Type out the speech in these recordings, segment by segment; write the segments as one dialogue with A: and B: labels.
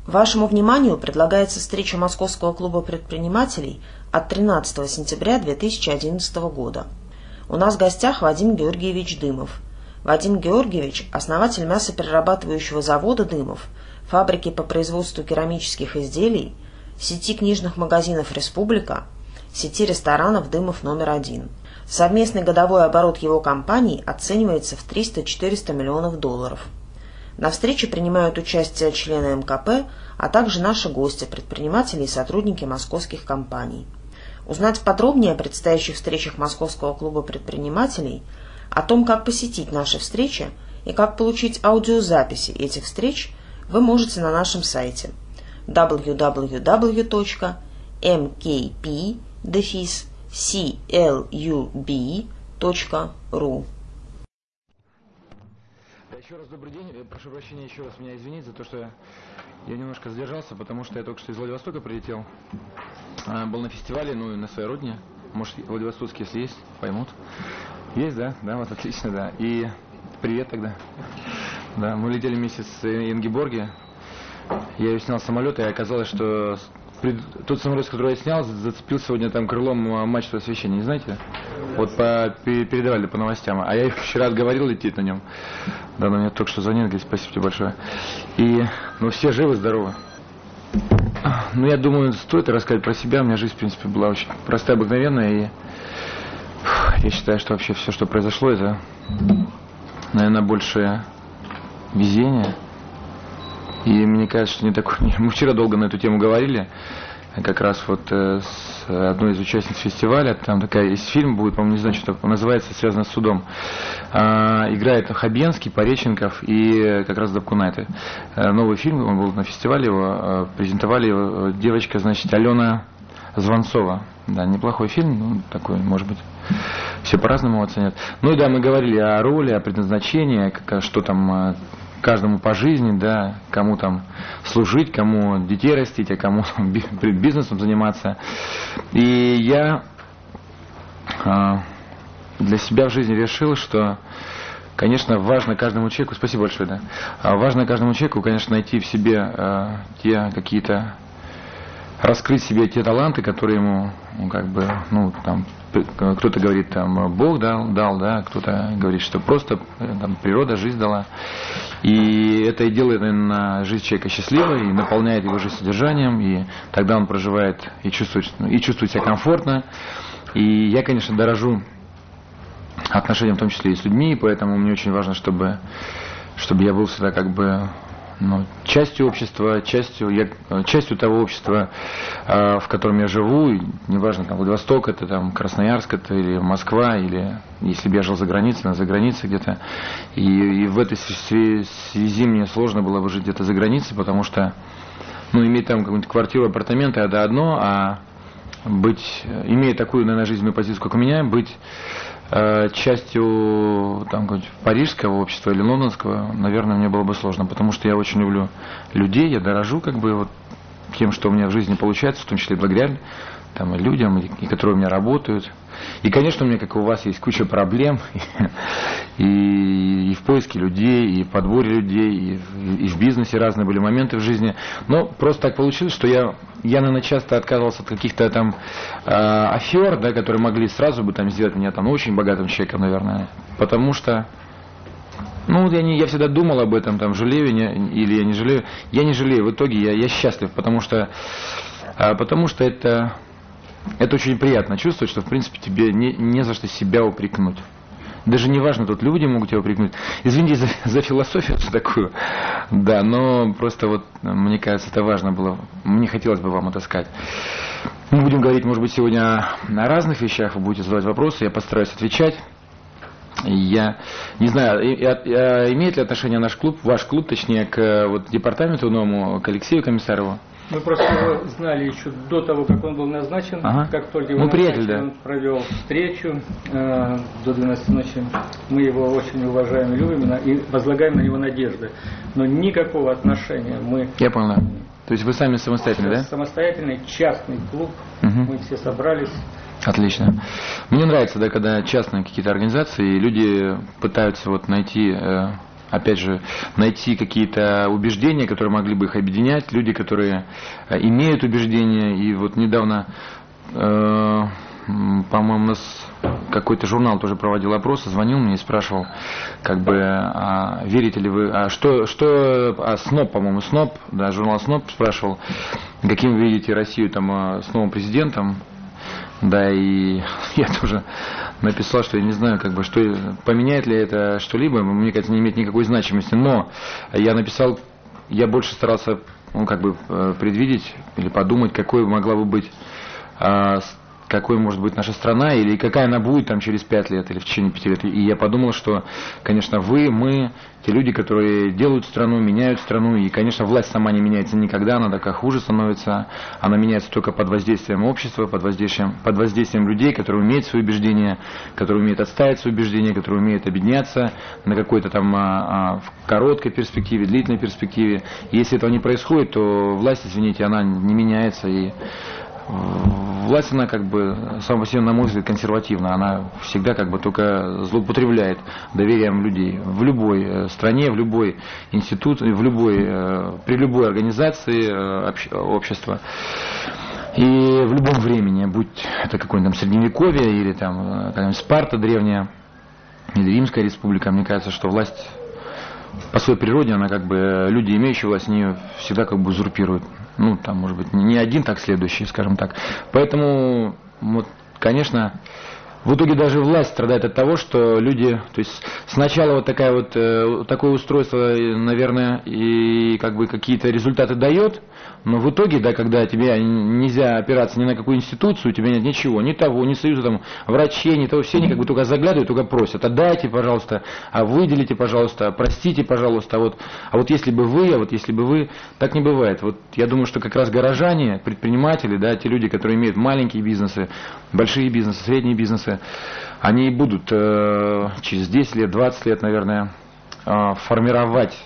A: Вашему вниманию предлагается встреча Московского клуба предпринимателей от 13 сентября 2011 года. У нас в гостях Вадим Георгиевич Дымов. Вадим Георгиевич – основатель мясоперерабатывающего завода «Дымов», фабрики по производству керамических изделий, сети книжных магазинов «Республика», сети ресторанов «Дымов номер 1». Совместный годовой оборот его компаний оценивается в 300-400 миллионов долларов. На встрече принимают участие члены МКП, а также наши гости, предприниматели и сотрудники московских компаний. Узнать подробнее о предстоящих встречах Московского клуба предпринимателей, о том, как посетить наши встречи и как получить аудиозаписи этих встреч, вы можете на нашем сайте www.mkp-club.ru.
B: Еще раз добрый день. Прошу прощения еще раз меня извинить за то, что я немножко задержался, потому что я только что из Владивостока прилетел. Был на фестивале, на своей родине. Может, Владивостокские, если есть, поймут. Есть, да? Да, вот отлично, да. И привет тогда. Да, мы летели вместе с Ингеборге. Я ее снял с самолета, и оказалось, что тот самолет, с которого я снял, зацепил сегодня там крылом мачту освещения, не знаете? Вот передавали по новостям. А я их вчера отговорил лететь на нем. Да, но мне только что звонили, говорит, спасибо тебе большое. И, все живы, здоровы. Я думаю, стоит рассказать про себя. У меня жизнь, в принципе, была очень простая, обыкновенная. И я считаю, что вообще все, что произошло, это, наверное, больше везение. И мне кажется, что не такое. Мы вчера долго на эту тему говорили. Как раз вот с одной из участниц фестиваля. Там такая есть фильм будет, по-моему, не знаю, что это называется, связано с судом. Играет Хабенский, Пореченков и как раз Дапкунайте. Новый фильм, он был на фестивале, его презентовали его девочка, значит, Алена Звонцова. Да, неплохой фильм, такой, может быть, все по-разному оценят. И да, мы говорили о роли, о предназначении, что там каждому по жизни, да, кому там служить, кому детей растить, а кому бизнесом заниматься. И я для себя в жизни решил, что, конечно, важно каждому человеку, спасибо большое, да, важно каждому человеку, конечно, найти в себе те какие-то, раскрыть в себе те таланты, которые ему, кто-то говорит, Бог дал, да, кто-то говорит, что просто природа, жизнь дала. И это и делает, наверное, жизнь человека счастливой, и наполняет его жизнь содержанием, и тогда он проживает и чувствует себя комфортно. И я, конечно, дорожу отношениям, в том числе и с людьми, и поэтому мне очень важно, чтобы я был всегда частью общества, частью того общества, в котором я живу, и неважно, Владивосток, это Красноярск, это или Москва, или если бы я жил за границей где-то. И в этой связи мне сложно было бы жить где-то за границей, потому что, иметь там какую-нибудь квартиру, апартаменты, это одно, а имея такую, наверное, жизненную позицию, как у меня, быть частью парижского общества или лондонского, наверное, мне было бы сложно, потому что я очень люблю людей, я дорожу тем, что у меня в жизни получается, в том числе благодаря людям, и которые у меня работают. И, конечно, у меня, как и у вас, есть куча проблем и в поиске людей, и в подборе людей, и в бизнесе разные были моменты в жизни. Но просто так получилось, что я, наверное, часто отказывался от каких-то афер, да, которые могли сразу бы сделать меня очень богатым человеком, наверное. Потому что я всегда думал об этом, жалею или я не жалею. Я не жалею, в итоге я счастлив, потому что это очень приятно чувствовать, что, в принципе, тебе не за что себя упрекнуть. Даже не важно, тут люди могут тебя упрекнуть. Извините за философию такую. Да, но просто мне кажется, это важно было. Мне хотелось бы вам это сказать. Мы будем говорить, может быть, сегодня о разных вещах. Вы будете задавать вопросы, я постараюсь отвечать. Я не знаю, имеет ли отношение ваш клуб, точнее, к департаменту новому, к Алексею Комиссарову?
C: Мы просто его знали еще до того, как он был назначен. Как только его назначили, он провел встречу до 12 ночи. Мы его очень уважаем и любим, и возлагаем на него надежды. Но никакого отношения мы...
B: Я понял. То есть вы сами самостоятельный, да?
C: Самостоятельный частный клуб. Мы все собрались.
B: Отлично. Мне нравится, когда частные какие-то организации, люди пытаются найти опять же, найти какие-то убеждения, которые могли бы их объединять, люди, которые имеют убеждения. И вот недавно, по-моему, у нас какой-то журнал тоже проводил опросы, звонил мне и спрашивал, как бы, верите ли вы, СНОП, по-моему, СНОП, да, журнал СНОП спрашивал, каким вы видите Россию там с новым президентом. Да, и я тоже написал, что я не знаю, как бы, что поменяет ли это что-либо, мне кажется, не имеет никакой значимости, но я написал, я больше старался, как бы, предвидеть или подумать, какой могла бы быть, какой может быть наша страна, или какая она будет там через 5 лет, или в течение 5 лет. И я подумал, что, конечно, вы, мы, те люди, которые делают страну, меняют страну, и, конечно, власть сама не меняется никогда, она такая хуже становится, она меняется только под воздействием общества, под воздействием людей, которые умеют свои убеждения, которые умеют отстаивать свои убеждения, которые умеют объединяться на какой-то там в короткой перспективе, длительной перспективе. И если этого не происходит, то власть, извините, она не меняется, и власть, она как бы сама по себе, на мой взгляд, консервативна. Она всегда как бы только злоупотребляет доверием людей. В любой стране, в любой институт, при любой организации общества. И в любом времени, будь это какое-нибудь там Средневековье, или там какая-нибудь Спарта древняя, или Римская республика, мне кажется, что власть по своей природе, она как бы, люди, имеющие власть, они всегда как бы узурпируют. Ну, там, может быть, не один, так следующий, скажем так. Поэтому, вот, конечно, в итоге даже власть страдает от того, что люди, то есть сначала вот такое устройство, наверное, и как бы какие-то результаты дает, но в итоге, да, когда тебе нельзя опираться ни на какую институцию, у тебя нет ничего, ни того, ни союза там врачей, ни того, все они как бы только заглядывают, только просят, отдайте, пожалуйста, выделите, пожалуйста, простите, пожалуйста, а вот если бы вы, так не бывает. Вот я думаю, что как раз горожане, предприниматели, да, те люди, которые имеют маленькие бизнесы, большие бизнесы, средние бизнесы, они и будут через 10 лет, 20 лет, наверное, формировать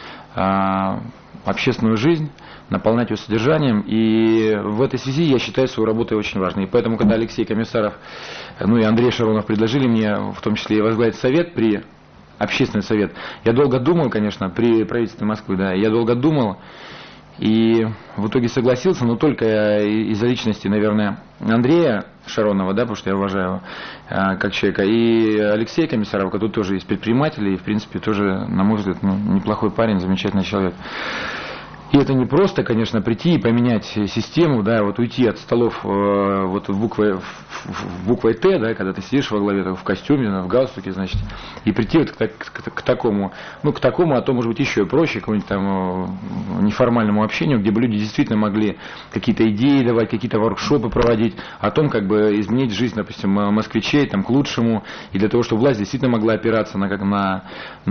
B: общественную жизнь, наполнять ее содержанием. И в этой связи я считаю свою работу очень важной. И поэтому, когда Алексей Комиссаров, ну и Андрей Шаронов предложили мне, в том числе и возглавить совет, общественный совет, я долго думал, конечно, при правительстве Москвы, да, я долго думал, и в итоге согласился, но только из-за личности, наверное, Андрея Шаронова, да, потому что я уважаю его как человека, и Алексея Комиссарова, который тоже из предпринимателей, и, в принципе, тоже, на мой взгляд, неплохой парень, замечательный человек. И это не просто, конечно, прийти и поменять систему, да, вот уйти от столов вот буквой Т, да, когда ты сидишь во главе, в костюме, в галстуке, значит, и прийти вот к такому, а то, может быть, еще проще, к какому-нибудь там неформальному общению, где бы люди действительно могли какие-то идеи давать, какие-то воркшопы проводить о том, как бы изменить жизнь, допустим, москвичей там, к лучшему, и для того, чтобы власть действительно могла опираться на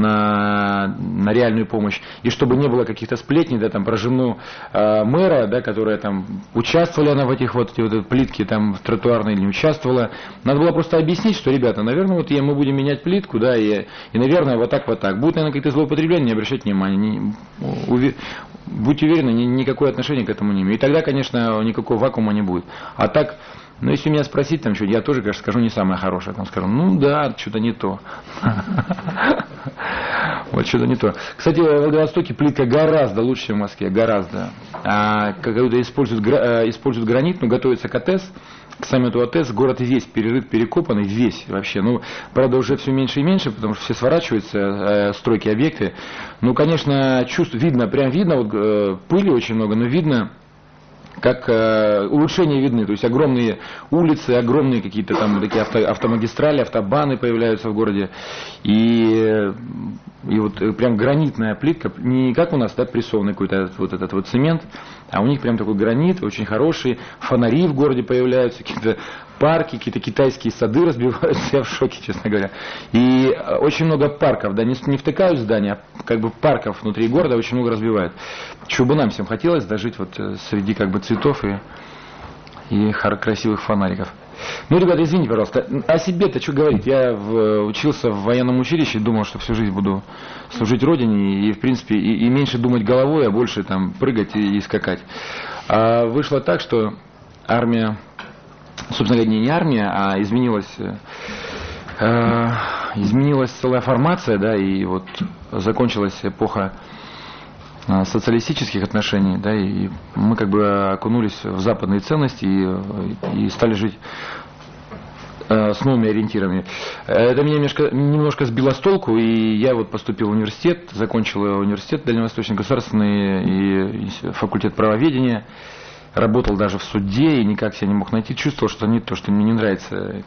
B: реальную помощь, и чтобы не было каких-то сплетней, да, там, про жену мэра, да, которая там участвовала она в этих вот плитки там тротуарной или не участвовала. Надо было просто объяснить, что, ребята, наверное, вот мы будем менять плитку, да, и наверное, вот так. Будет, наверное, какие-то злоупотребления, не обращайте внимания. Будьте уверены, никакое отношение к этому не имею. И тогда, конечно, никакого вакуума не будет. А так, ну, если меня спросить, там что, я тоже, конечно, скажу не самое хорошее. Там скажу, ну да, что-то не то. Вот что-то не то. Кстати, в Владивостоке плитка гораздо лучше, чем в Москве, гораздо. Когда используют гранит, но готовится к АТЭС, к саммиту АТЭС, город весь перерыт, перекопанный, весь вообще. Ну, правда, уже все меньше и меньше, потому что все сворачиваются, стройки, объекты. Ну, конечно, видно, прям видно, вот пыли очень много, но видно, как улучшения видны, то есть огромные улицы, огромные какие-то там такие автомагистрали, автобаны появляются в городе, и вот прям гранитная плитка, не как у нас, да, прессованный какой-то вот этот вот цемент, а у них прям такой гранит, очень хороший, фонари в городе появляются, какие-то парки, какие-то китайские сады разбиваются, я в шоке, честно говоря. И очень много парков, да, не втыкают в здания, а как бы парков внутри города очень много разбивают. Чего бы нам всем хотелось дожить вот среди как бы цветов и красивых фонариков. Ну, ребята, извините, пожалуйста, о себе-то что говорить? Я учился в военном училище, думал, что всю жизнь буду служить Родине, и, в принципе, и меньше думать головой, а больше там прыгать и скакать. А вышло так, что армия, собственно говоря, не армия, а изменилась целая формация, да, и вот закончилась эпоха социалистических отношений, да, и мы как бы окунулись в западные ценности и стали жить с новыми ориентирами. Это меня немножко сбило с толку, и я вот поступил в университет, закончил университет Дальневосточный государственный и факультет правоведения, работал даже в суде и никак себя не мог найти, чувствовал, что не то, что мне не нравится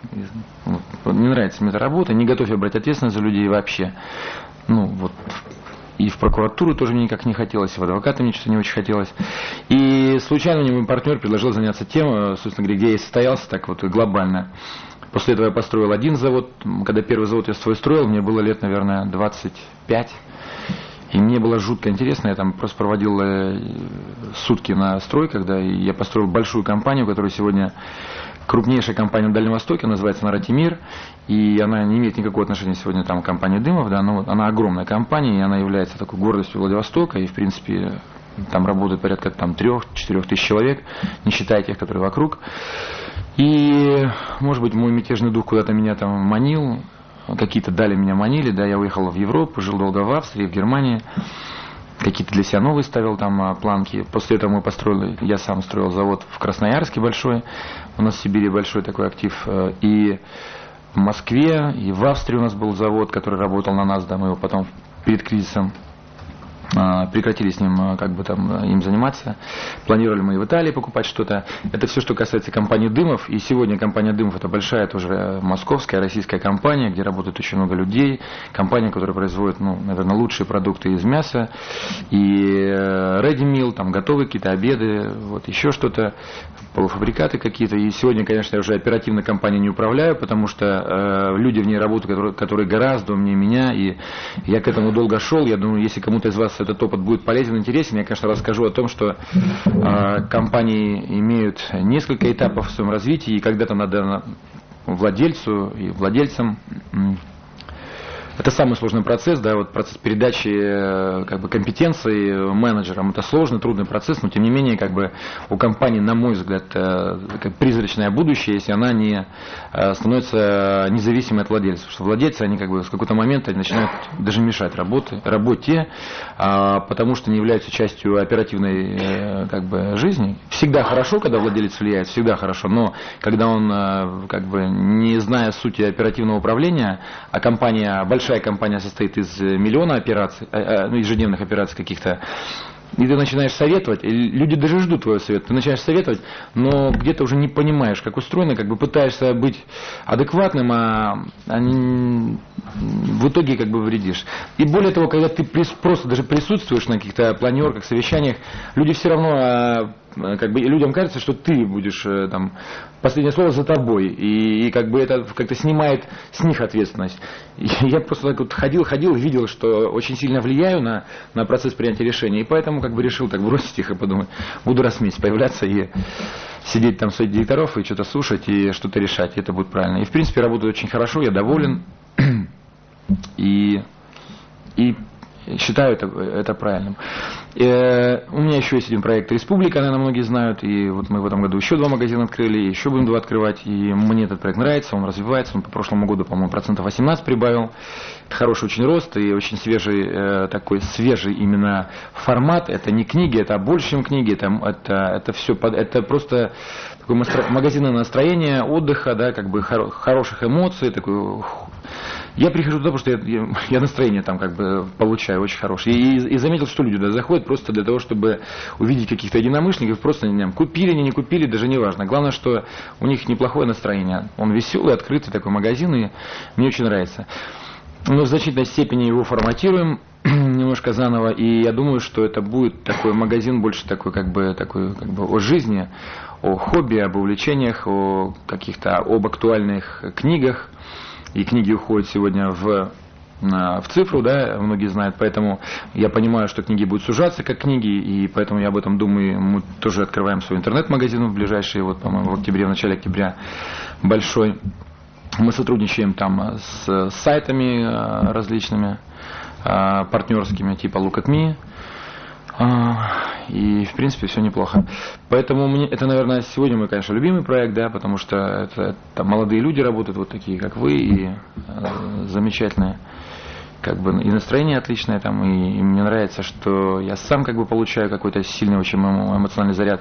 B: мне эта работа, не готов я брать ответственность за людей вообще. Ну вот. И в прокуратуру тоже мне никак не хотелось, и в адвокаты мне что-то не очень хотелось. И случайно мне мой партнер предложил заняться тем, собственно говоря, где я и состоялся так вот глобально. После этого я построил один завод. Когда первый завод я свой строил, мне было лет, наверное, 25. И мне было жутко интересно. Я там просто проводил сутки на стройках, да, и я построил большую компанию, которая сегодня крупнейшая компания на Дальнем Востоке, называется Наратимир, и она не имеет никакого отношения сегодня там к компании Дымов, да, но она огромная компания, и она является такой гордостью Владивостока, и в принципе там работает порядка 3-4 тысяч человек, не считая тех, которые вокруг. И, может быть, мой мятежный дух куда-то меня там манил, какие-то дали меня манили, да, я уехал в Европу, жил долго в Австрии, в Германии. Какие-то для себя новые ставил там планки. После этого я сам строил завод в Красноярске большой. У нас в Сибири большой такой актив. И в Москве, и в Австрии у нас был завод, который работал на нас, да, мы его потом перед кризисом прекратили с ним как бы там им заниматься. Планировали мы и в Италии покупать что-то. Это все, что касается компании Дымов. И сегодня компания Дымов — это большая тоже московская, российская компания, где работает очень много людей. Компания, которая производит, ну, наверное, лучшие продукты из мяса. И ready meal, там готовые какие-то обеды, вот еще что-то, полуфабрикаты какие-то. И сегодня, конечно, я уже оперативно компанией не управляю, потому что люди в ней работают, которые гораздо умнее меня. И я к этому долго шел. Я думаю, если кому-то из вас этот опыт будет полезен, интересен, я, конечно, расскажу о том, что компании имеют несколько этапов в своем развитии, и когда-то надо владельцу и владельцам. Это самый сложный процесс, да, вот процесс передачи как бы компетенций менеджерам. Это сложный, трудный процесс, но тем не менее, как бы у компании, на мой взгляд, как призрачное будущее, если она не становится независимой от владельцев. Потому что владельцы, они как бы с какого-то момента начинают даже мешать работе, потому что не являются частью оперативной как бы жизни. Всегда хорошо, когда владелец влияет, всегда хорошо, но когда он как бы не зная сути оперативного управления, а компания большая, компания состоит из миллиона операций, ежедневных операций каких-то, и ты начинаешь советовать, и люди даже ждут твоего совета, ты начинаешь советовать, но где-то уже не понимаешь, как устроено, как бы пытаешься быть адекватным, а в итоге как бы вредишь. И более того, когда ты просто даже присутствуешь на каких-то планерках, совещаниях, люди все равно, как бы людям кажется, что ты будешь там, последнее слово за тобой, и как бы это как-то снимает с них ответственность. И я просто так вот ходил и видел, что очень сильно влияю на процесс принятия решений, и поэтому как бы решил так бросить их и подумать, буду раз в месяц появляться и сидеть там в совете директоров и что-то слушать и что-то решать, и это будет правильно. И в принципе работает очень хорошо, я доволен и считаю это правильным. У меня еще есть один проект «Республика», наверное, многие знают, и вот мы в этом году еще 2 магазина открыли, еще будем 2 открывать, и мне этот проект нравится, он развивается, он по прошлому году, по-моему, 18% прибавил. Это хороший очень рост и очень свежий, такой свежий именно формат. Это не книги, это больше, чем книги, это все, это просто такое магазинное настроение, отдыха, да, как бы хороших эмоций, такой. Я прихожу туда, потому что я настроение там как бы получаю очень хорошее. И заметил, что люди туда заходят просто для того, чтобы увидеть каких-то единомышленников, просто купили, не купили, даже не важно. Главное, что у них неплохое настроение. Он веселый, открытый такой магазин, и мне очень нравится. Мы в значительной степени его форматируем немножко заново, и я думаю, что это будет такой магазин больше такой как бы о жизни, о хобби, об увлечениях, об актуальных книгах. И книги уходят сегодня в цифру, да, многие знают, поэтому я понимаю, что книги будут сужаться как книги, и поэтому я об этом думаю. Мы тоже открываем свой интернет-магазин в ближайшие, вот, по-моему, в начале октября, большой. Мы сотрудничаем там с сайтами различными, партнерскими, типа Look at Me. И, в принципе, все неплохо. Поэтому это, наверное, сегодня мой, конечно, любимый проект, да, потому что это молодые люди работают, вот такие, как вы, и замечательные. как бы и настроение отличное там, и мне нравится, что я сам как бы получаю какой-то сильный очень эмоциональный заряд.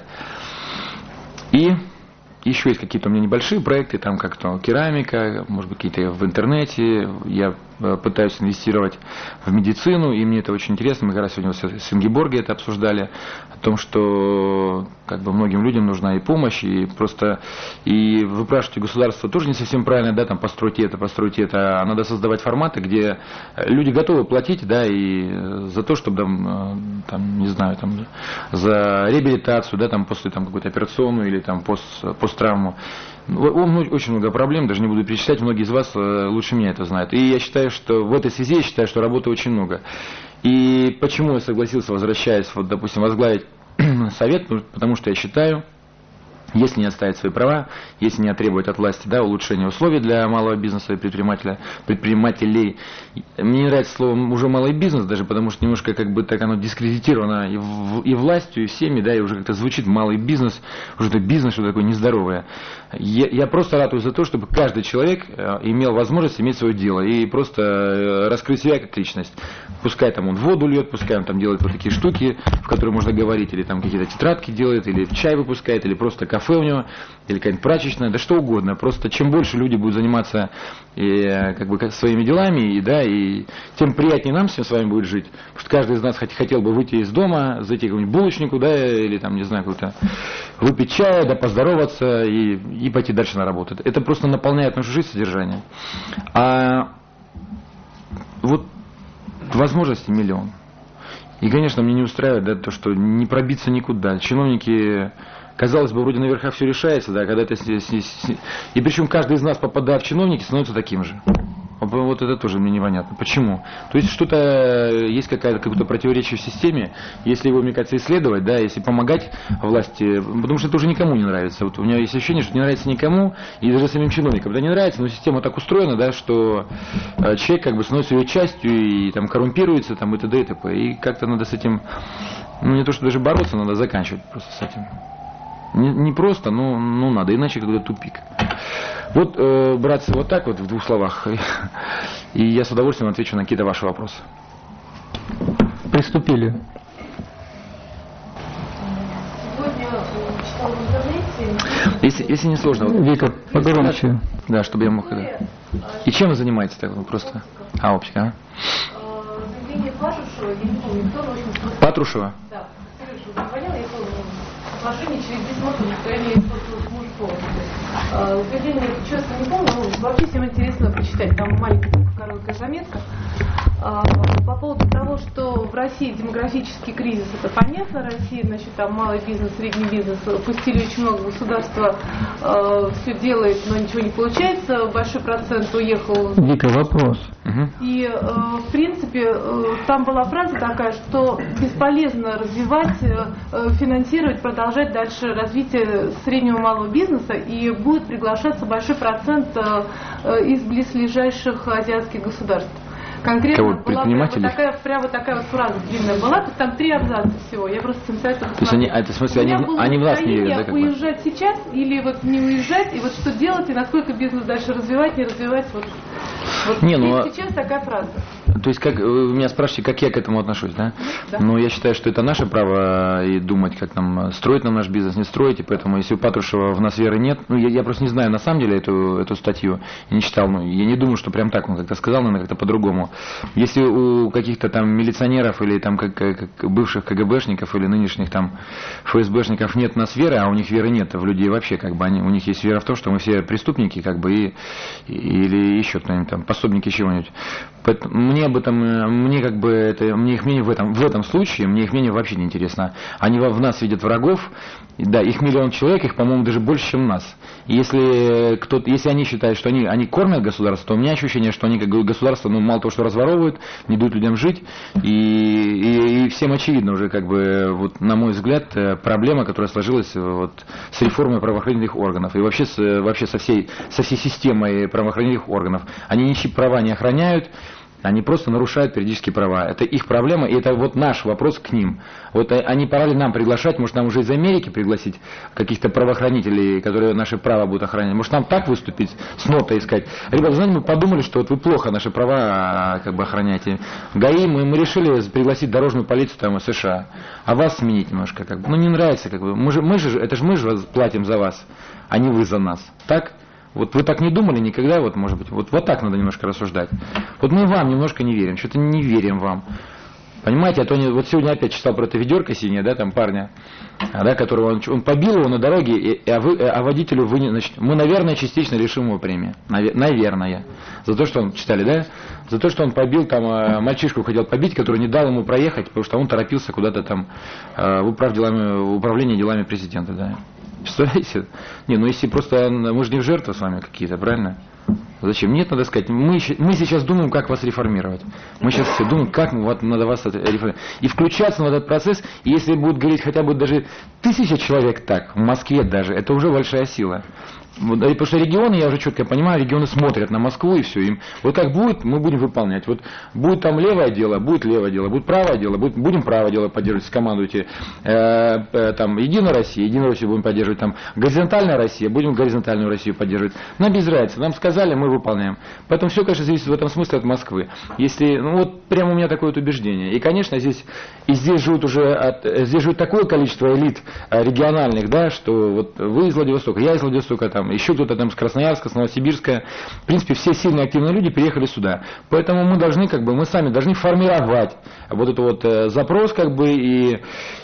B: И еще есть какие-то у меня небольшие проекты, там как-то керамика, может быть, какие-то в интернете. Я пытаюсь инвестировать в медицину, и мне это очень интересно. Мы как раз сегодня с Ингеборгой это обсуждали, о том, что как бы многим людям нужна и помощь, и просто, и выпрашивать у государства тоже не совсем правильно, да, там постройте это, а надо создавать форматы, где люди готовы платить, да, и за то, чтобы там не знаю, там, за реабилитацию, да, там после там какую-то операционную или там посттравму. Очень много проблем, даже не буду перечислять, многие из вас лучше меня это знают. И я считаю, что в этой связи работы очень много. И почему я согласился, возвращаясь, вот, допустим, возглавить совет, потому что я считаю, если не отставить свои права, если не требовать от власти, да, улучшения условий для малого бизнеса и предпринимателей. Мне не нравится слово уже малый бизнес, даже потому что немножко как бы так оно дискредитировано и властью, и всеми, да, и уже как-то звучит малый бизнес, уже это бизнес, что такое нездоровое. Я просто ратую за то, чтобы каждый человек имел возможность иметь свое дело и просто раскрыть себя как личность. Пускай там он воду льет, пускай он там делает вот такие штуки, в которые можно говорить, или там какие-то тетрадки делает, или чай выпускает, или просто кафе у него, или какая-нибудь прачечная, да что угодно. Просто чем больше люди будут заниматься как бы своими делами, и тем приятнее нам всем с вами будет жить. Потому что каждый из нас хотел бы выйти из дома, зайти к какому-нибудь булочнику, да, или там, не знаю, какой-то выпить чая, да, поздороваться и пойти дальше на работу. Это просто наполняет нашу жизнь содержанием. А вот возможностей миллион. И, конечно, мне не устраивает, да, то, что не пробиться никуда. Чиновники, казалось бы, вроде на верхах все решается, да, когда это и причем каждый из нас, попадая в чиновники, становится таким же. Вот это тоже мне непонятно. Почему? То есть что-то, есть какое-то противоречие в системе, если его, мне кажется, исследовать, да, если помогать власти, потому что это уже никому не нравится. Вот у меня есть ощущение, что не нравится никому, и даже самим чиновникам. Да не нравится, но система так устроена, да, что человек как бы становится ее частью и там коррумпируется, там, и т.д. и т.п. И как-то надо с этим, ну не то, что даже бороться, надо заканчивать просто с этим. Не просто, но надо, иначе какой-то тупик. Вот, братцы, вот так вот в двух словах. И я с удовольствием отвечу на какие-то ваши вопросы.
C: Приступили.
D: Сегодня читал в интернете.
B: Если не сложно.
C: Вика, погромче.
B: Да, чтобы я мог. Да. И чем вы занимаетесь так? Просто. Оптика,
D: Заявление Патрушева, я не помню, кто, в общем,
B: Патрушева?
D: Да, Сережа звонила, я помню, предложение через бессмертное состояние использовалось мужского. Заявление, честно не помню, но вообще всем интересно почитать, там маленькая короткая заметка. По поводу того, что в России демографический кризис, это понятно, Россия, значит, там малый бизнес, средний бизнес, пустили очень много, государства все делает, но ничего не получается, большой процент уехал.
C: Вика, вопрос.
D: И, в принципе, там была фраза такая, что бесполезно развивать, финансировать, продолжать дальше развитие среднего малого бизнеса, и будет приглашаться большой процент из близлежащих азиатских государств. Конкретно была прямо такая вот фраза длинная была, тут там 3 абзаца всего, я просто специально посмотрела.
B: То есть это в смысле, они в нас не верят, да?
D: Уезжать сейчас или вот не уезжать, и вот что делать, и насколько бизнес дальше развивать, не развивать, вот сейчас такая фраза.
B: То есть, как вы меня спрашиваете, как я к этому отношусь, да? Да. Но я считаю, что это наше право и думать, как нам строить нам наш бизнес, не строить, и поэтому, если у Патрушева в нас веры нет, я просто не знаю на самом деле эту статью, я не читал, я не думаю, что прям так он как-то сказал, наверное, как-то по-другому. Если у каких-то там милиционеров или там как бывших КГБшников или нынешних там ФСБшников нет в нас веры, а у них веры нет в людей вообще, как бы у них есть вера в том, что мы все преступники, как бы, или еще кто-нибудь там, пособники чего-нибудь. Мне как бы это, мне их мнение в этом случае, мне их мнение вообще не интересно. Они в нас видят врагов, да, их 1 миллион человек, их, по-моему, даже больше, чем нас. И если они считают, что они кормят государство, то у меня ощущение, что они как государство, мало того, что разворовывают, не дают людям жить, и всем очевидно уже, как бы, вот, на мой взгляд, проблема, которая сложилась вот с реформой правоохранительных органов и вообще со всей системой правоохранительных органов. Они ничьи права не охраняют. Они просто нарушают периодически права. Это их проблема, и это вот наш вопрос к ним. Вот они пора ли нам приглашать, может нам уже из Америки пригласить каких-то правоохранителей, которые наши права будут охранять. Может нам так выступить, с нотой искать. Ребята, знаете, мы подумали, что вот вы плохо наши права как бы охраняете. ГАИ, мы решили пригласить дорожную полицию там из США, а вас сменить немножко. Как бы. Ну не нравится, как бы. Мы же платим за вас, а не вы за нас. Так? Вот вы так не думали никогда, вот может быть, вот так надо немножко рассуждать. Вот мы вам немножко не верим, что-то не верим вам. Понимаете, а то вот сегодня опять читал про это ведерко синее, да, там парня, да, которого он побил его на дороге, а водителю значит, мы, наверное, частично лишим его премии. Наверное. За то, что он, читали, да? За то, что он побил, там, мальчишку хотел побить, который не дал ему проехать, потому что он торопился куда-то там в управление делами президента, да. Представляете? Не, ну если просто, мы же не в жертву с вами какие-то, правильно? Зачем? Нет, надо сказать, мы сейчас думаем, как вас реформировать. Мы сейчас все думаем, как надо вас реформировать. И включаться в этот процесс, и если будут говорить хотя бы даже 1000 человек так, в Москве даже, это уже большая сила. Потому что регионы, я уже четко понимаю, регионы смотрят на Москву и все. Им вот как будет, мы будем выполнять. Вот будет там левое дело, будет левое дело, будет правое дело, будем правое дело поддерживать, скомандуйте. Там Единая Россию будем поддерживать, там горизонтальная Россия, будем горизонтальную Россию поддерживать. Нам без разницы, нам сказали, мы выполняем. Поэтому все, конечно, зависит в этом смысле от Москвы. Если, ну вот прямо у меня такое вот убеждение. И, конечно, здесь живет такое количество элит региональных, да, что вот вы из Владивостока, я из Владивостока, там, еще кто-то там с Красноярска, с Новосибирска. В принципе, все сильные активные люди приехали сюда. Поэтому мы должны, как бы, мы сами должны формировать вот этот вот запрос, как бы, и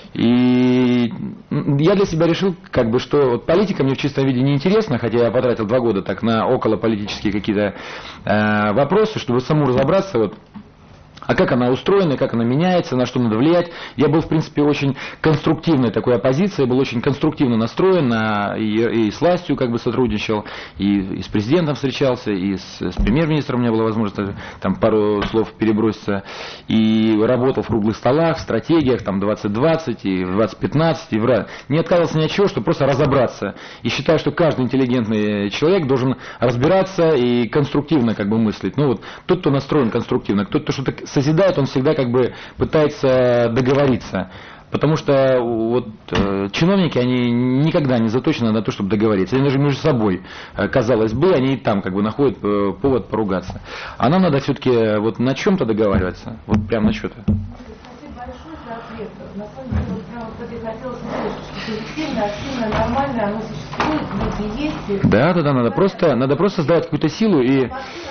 B: я для себя решил, как бы, что вот политика мне в чистом виде не интересна, хотя я потратил 2 года так на околополитические какие-то вопросы, чтобы саму разобраться, вот, а как она устроена, как она меняется, на что надо влиять. Я был, в принципе, очень конструктивной такой оппозицией, был очень конструктивно настроен, и с властью как бы сотрудничал, и с президентом встречался, и с премьер-министром у меня была возможность там пару слов переброситься, и работал в круглых столах, в стратегиях, там 2020, и в 2015, и не отказывался ни от чего, чтобы просто разобраться. И считаю, что каждый интеллигентный человек должен разбираться и конструктивно как бы мыслить. Ну вот, тот, кто настроен конструктивно, кто-то что-то созидает, он всегда как бы пытается договориться. Потому что вот, чиновники, они никогда не заточены на то, чтобы договориться. Они даже между собой, казалось бы, они и там как бы находят повод поругаться. А нам надо все-таки вот на чем-то договариваться. Вот прям на что-то.
D: Спасибо большое за ответ. На самом деле, вот прямо вот это хотелось услышать, что позитивное, активное, нормальное, оно существует, люди есть.
B: Да, надо просто создавать какую-то силу и...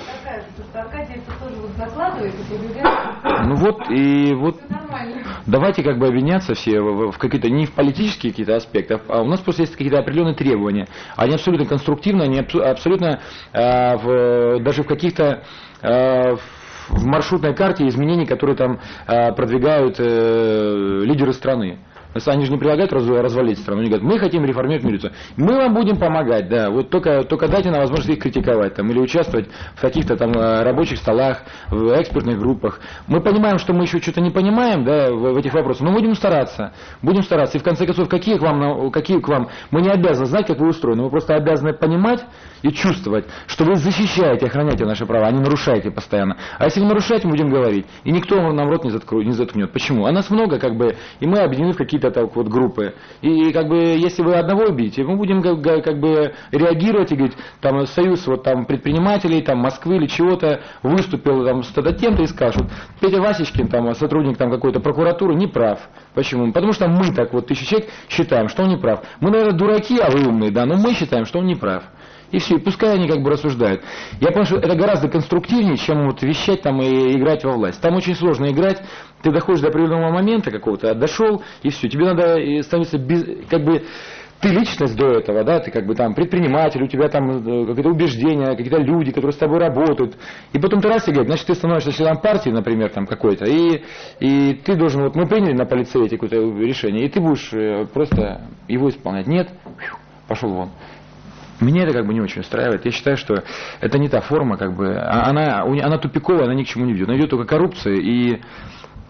B: Ну вот, и вот давайте как бы объединяться все в какие-то, не в политические какие-то аспекты, а у нас просто есть какие-то определенные требования. Они абсолютно конструктивны, они абсолютно даже в каких-то в маршрутной карте изменений, которые там продвигают лидеры страны. Они же не предлагают развалить страну, они говорят, мы хотим реформировать милицию. Мы вам будем помогать, да, вот только дайте нам возможность их критиковать там, или участвовать в каких-то там рабочих столах, в экспертных группах. Мы понимаем, что мы еще что-то не понимаем, да, в этих вопросах, но будем стараться. И в конце концов, какие к вам, мы не обязаны знать, как вы устроены, мы просто обязаны понимать и чувствовать, что вы защищаете, охраняете наши права, а не нарушаете постоянно. А если вы нарушаете, мы будем говорить, и никто нам рот не заткнет. Почему? А нас много, как бы, и мы объединены в какие-то так вот группы. И как бы если вы одного убьете, мы будем как бы реагировать и говорить, там союз вот там предпринимателей, там Москвы или чего-то выступил там с тем-то и скажут, Петя Васечкин, там сотрудник там какой-то прокуратуры, не прав. Почему? Потому что мы так вот 1000 человек считаем, что он не прав. Мы, наверное, дураки, а вы умные, да, но мы считаем, что он не прав. И все, и пускай они как бы рассуждают. Я понимаю, что это гораздо конструктивнее, чем вот вещать там и играть во власть. Там очень сложно играть, ты доходишь до определенного момента какого-то, дошел, и все, тебе надо становиться как бы ты личность до этого, да, ты как бы там предприниматель, у тебя там какие-то убеждения, какие-то люди, которые с тобой работают. И потом ты раз и говоришь, значит, ты становишься членом партии, например, там какой-то, и ты должен, вот мы приняли на политсовете какое-то решение, и ты будешь просто его исполнять. Нет, пошел вон. Меня это как бы не очень устраивает. Я считаю, что это не та форма, как бы, она тупиковая, она ни к чему не ведет. Она ведет только к коррупции и...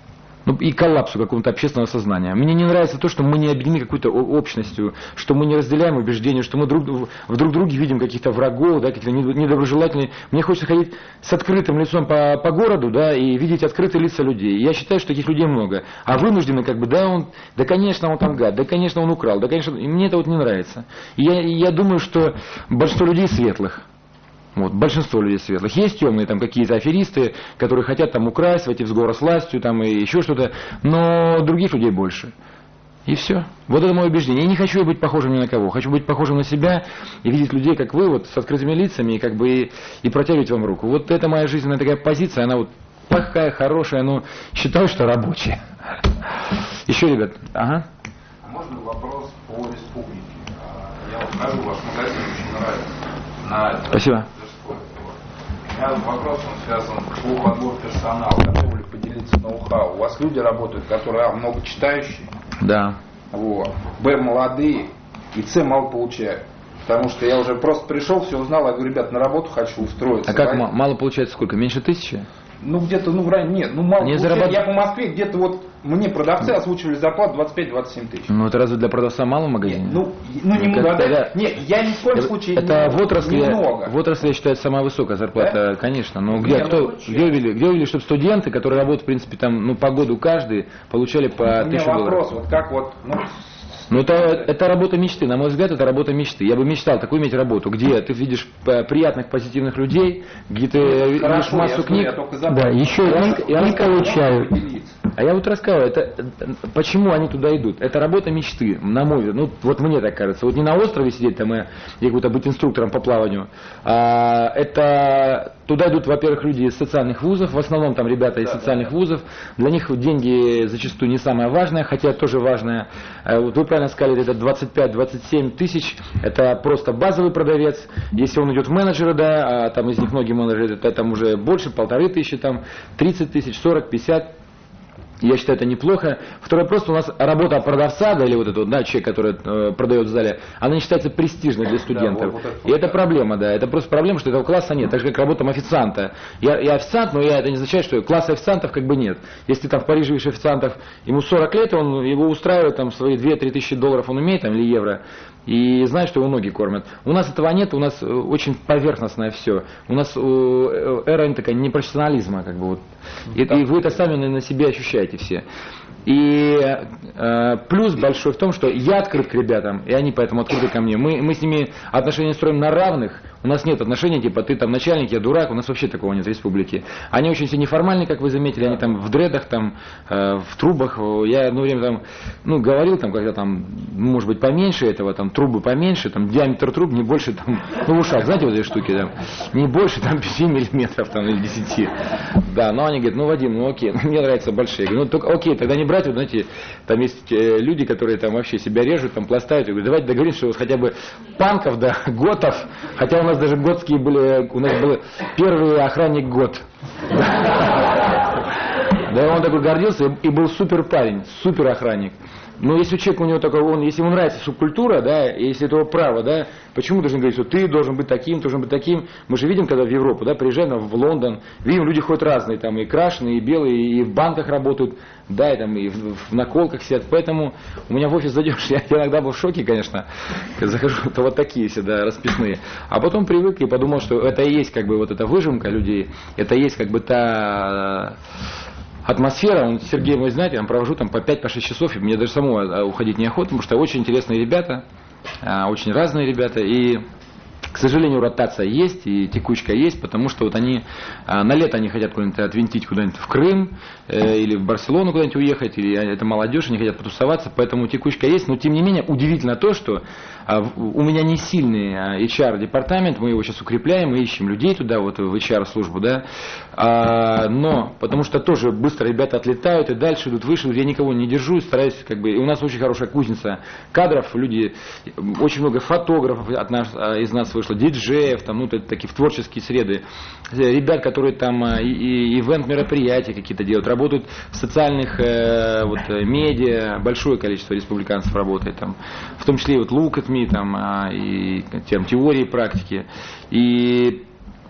B: ну, и коллапсу какого-то общественного сознания. Мне не нравится то, что мы не объединены какой-то общностью, что мы не разделяем убеждения, что мы в друг друге видим каких-то врагов, да, каких-то недоброжелательных. Мне хочется ходить с открытым лицом по городу, да, и видеть открытые лица людей. Я считаю, что таких людей много. А вынуждены как бы, да, конечно, он там гад, да, конечно, он украл, да, конечно, и мне это вот не нравится. И я думаю, что большинство людей светлых. Вот, большинство людей светлых. Есть темные там какие-то аферисты, которые хотят там украсть, войти в сговор с властью там, и еще что-то, но других людей больше. И все. Вот это мое убеждение. Я не хочу быть похожим ни на кого. Хочу быть похожим на себя и видеть людей, как вы, вот, с открытыми лицами, и как бы и протягивать вам руку. Вот это моя жизненная такая позиция, она вот плохая, хорошая, но считаю, что рабочая. Еще, ребят. Ага.
E: А можно вопрос по республике? Я вот хожу, ваш магазин очень нравится.
B: Спасибо.
E: У меня вопрос, он связан по подбору персонала. Готовы ли поделиться ноу-хау? У вас люди работают, которые, много читающие.
B: Да.
E: Вот. Б, молодые. И С, мало получают. Потому что я уже просто пришел, все узнал, я говорю, ребят, на работу хочу устроиться.
B: А как мало получается сколько? Меньше 1000?
E: Ну, где-то, в районе, нет, мало получается. Я по Москве где-то вот, мне продавцы озвучивали зарплату 25-27 тысяч.
B: Ну, это разве для продавца мало в магазине?
E: Нет, немного. Нет, я ни в коем случае
B: это
E: немного.
B: В отрасли, я считаю, самая высокая зарплата, да? Конечно. Но где увидели, чтобы студенты, которые работают, в принципе, там, по году каждый, получали по 1000 долларов?
E: У меня вопрос, вот как вот,
B: Ну, это работа мечты. На мой взгляд, это работа мечты. Я бы мечтал такую иметь работу, где ты видишь приятных, позитивных людей, где ты видишь массу книг.
F: Да, еще и получаю.
B: А я вот рассказываю, почему они туда идут. Это работа мечты, на мой взгляд. Ну, вот мне так кажется. Вот не на острове сидеть там и какой-то быть инструктором по плаванию. Это туда идут, во-первых, люди из социальных вузов, в основном там ребята из социальных вузов. Для них деньги зачастую не самое важное, хотя тоже важное. Вот вы правильно сказали, это 25-27 тысяч, это просто базовый продавец. Если он идет в менеджеры, да, а там из них многие менеджеры, это там уже больше, 1500, там 30 тысяч, 40, 50. Я считаю, это неплохо. Второй вопрос, у нас работа продавца, да, или вот этот, да, человек, который продает в зале, она не считается престижной для студентов. Да, и это проблема, да, это просто проблема, что этого класса нет, так же, как работа официанта. Я официант, но это не означает, что класса официантов как бы нет. Если там в Париже видишь официантов, ему 40 лет, его устраивает, там, свои 2-3 тысячи долларов он умеет, там, или евро, и знает, что его ноги кормят. У нас этого нет, у нас очень поверхностное все. У нас эра такая непрофессионализма, как бы вот. И вы это сами на себе ощущаете все. И плюс большой в том, что я открыт к ребятам, и они поэтому открыты ко мне. Мы с ними отношения строим на равных. У нас нет отношений, типа ты там начальник, я дурак, у нас вообще такого нет в республике. Они очень все неформальные, как вы заметили, они там в дредах, там, в трубах. Я одно время там, говорил, там, когда там, может быть, поменьше этого, там, трубы поменьше, там, диаметр труб не больше, там, в ушах, знаете, вот эти штуки, там, не больше, там, 5 миллиметров, там, или 10. Да, но они говорят, Вадим, окей, мне нравятся большие. Я говорю, только окей, тогда не брать, вот, знаете, там есть люди, которые там вообще себя режут, там, пластают. Я говорю, давайте договоримся, что вот хотя бы панков, да, готов, хотя у нас даже готские были, у нас был первый охранник гот. Да, он такой гордился и был супер парень, супер охранник. Но если человек у него такой, если ему нравится субкультура, да, и если это его право, да, почему должен говорить, что ты должен быть таким, должен быть таким? Мы же видим, когда в Европу, да, приезжаем в Лондон, видим, люди ходят разные, там и крашеные, и белые, и в банках работают, да, и там и в наколках сидят. Поэтому у меня в офис зайдешь, я иногда был в шоке, конечно, захожу, то вот такие все, да, расписные. А потом привык и подумал, что это и есть как бы вот эта выжимка людей, это и есть как бы та атмосфера. Сергей мой знает, я там провожу там по 5-6 часов, и мне даже самому уходить неохота, потому что очень интересные ребята, очень разные ребята, и, к сожалению, ротация есть, и текучка есть, потому что вот они на лето они хотят куда-нибудь отвинтить куда-нибудь в Крым, или в Барселону куда-нибудь уехать, или это молодежь, они хотят потусоваться, поэтому текучка есть, но тем не менее удивительно то, что у меня не сильный HR-департамент, мы его сейчас укрепляем, мы ищем людей туда, вот в HR-службу, да, но потому что тоже быстро ребята отлетают и дальше идут, выше, я никого не держу, стараюсь как бы, и у нас очень хорошая кузница кадров, люди, очень много фотографов из нас вышло, диджеев, там, такие в творческие среды, ребят, которые там ивент-мероприятия какие-то делают, работают в социальных медиа, большое количество республиканцев работает там, в том числе и вот Look at Me, там, и теории, практики. И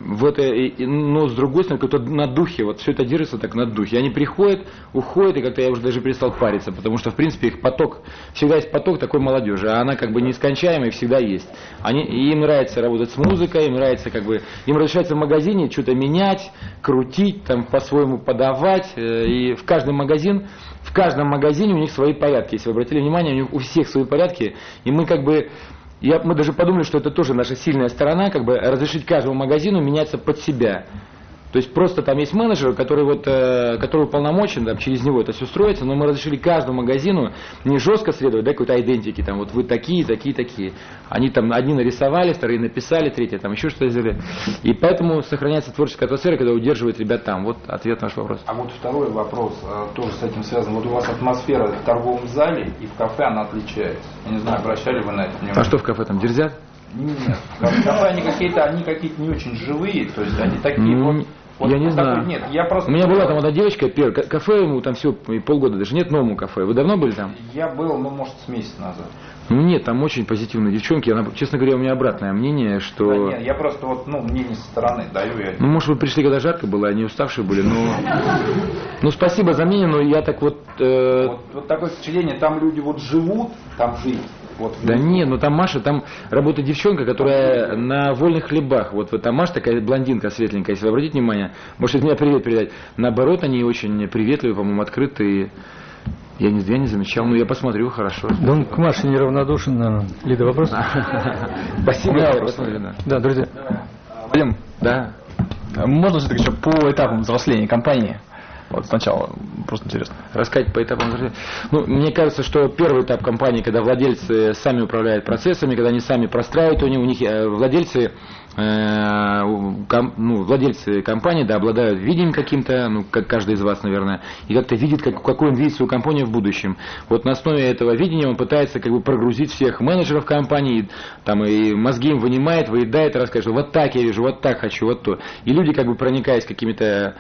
B: но с другой стороны, как-то на духе, вот все это держится так на духе. Они приходят, уходят, и как-то я уже даже перестал париться, потому что, в принципе, их поток, всегда есть поток такой молодежи, а она как бы нескончаемая и всегда есть. Им нравится работать с музыкой, им нравится как бы, им разрешается в магазине что-то менять, крутить, там по-своему подавать, и в каждом магазине у них свои порядки, если вы обратили внимание, у них у всех свои порядки, и мы как бы... Мы даже подумали, что это тоже наша сильная сторона, как бы разрешить каждому магазину меняться под себя. То есть просто там есть менеджер, который уполномочен, там, через него это все строится, но мы разрешили каждому магазину не жестко следовать, да, какой-то идентики, там, вот вы такие, такие, такие. Они там одни нарисовали, вторые написали, третьи там еще что-то сделали. И поэтому сохраняется творческая атмосфера, когда удерживает ребят там. Вот ответ на ваш вопрос.
E: А вот второй вопрос тоже с этим связан. Вот у вас атмосфера в торговом зале и в кафе она отличается. Я не знаю, обращали вы на это внимание?
B: А что в кафе там, дерзят?
E: Нет, в кафе они какие-то не очень живые, то есть они такие
B: я не знаю.
E: Нет, я просто...
B: У меня была там одна девочка, кафе ему там все полгода даже нет, новому кафе. Вы давно были там?
E: Я был, может, с месяца назад.
B: Нет, там очень позитивные девчонки. Честно говоря, у меня обратное мнение, что... Да,
E: нет, я просто мнение со стороны даю.
B: Может, вы пришли, когда жарко было, они уставшие были, но... спасибо за мнение, но я так вот...
E: Вот такое впечатление, там люди живут, там жить.
B: Да нет, там Маша, там работает девчонка, которая на вольных хлебах. Вот там Маша такая блондинка светленькая, если вы обратите внимание, может от меня привет передать. Наоборот, они очень приветливые, по-моему, открытые. Я не замечал, но я посмотрю, хорошо.
C: Да он к Маше неравнодушен, наверное. Лида, вопрос?
B: Спасибо.
C: Да, друзья.
G: Вадим,
B: да.
G: Можно все-таки еще по этапам взросления компании? Вот сначала, просто интересно.
B: Рассказать по этапам взросления. Мне кажется, что первый этап компании, когда владельцы сами управляют процессами, когда они сами простраивают, у них владельцы компании, да, обладают видением каким-то, как каждый из вас, наверное, и как-то видит, какой он видит свою компанию в будущем. Вот на основе этого видения он пытается как бы прогрузить всех менеджеров компании, там и мозги им вынимает, выедает, рассказывает, что вот так я вижу, вот так хочу, вот то. И люди, как бы проникаясь какими-то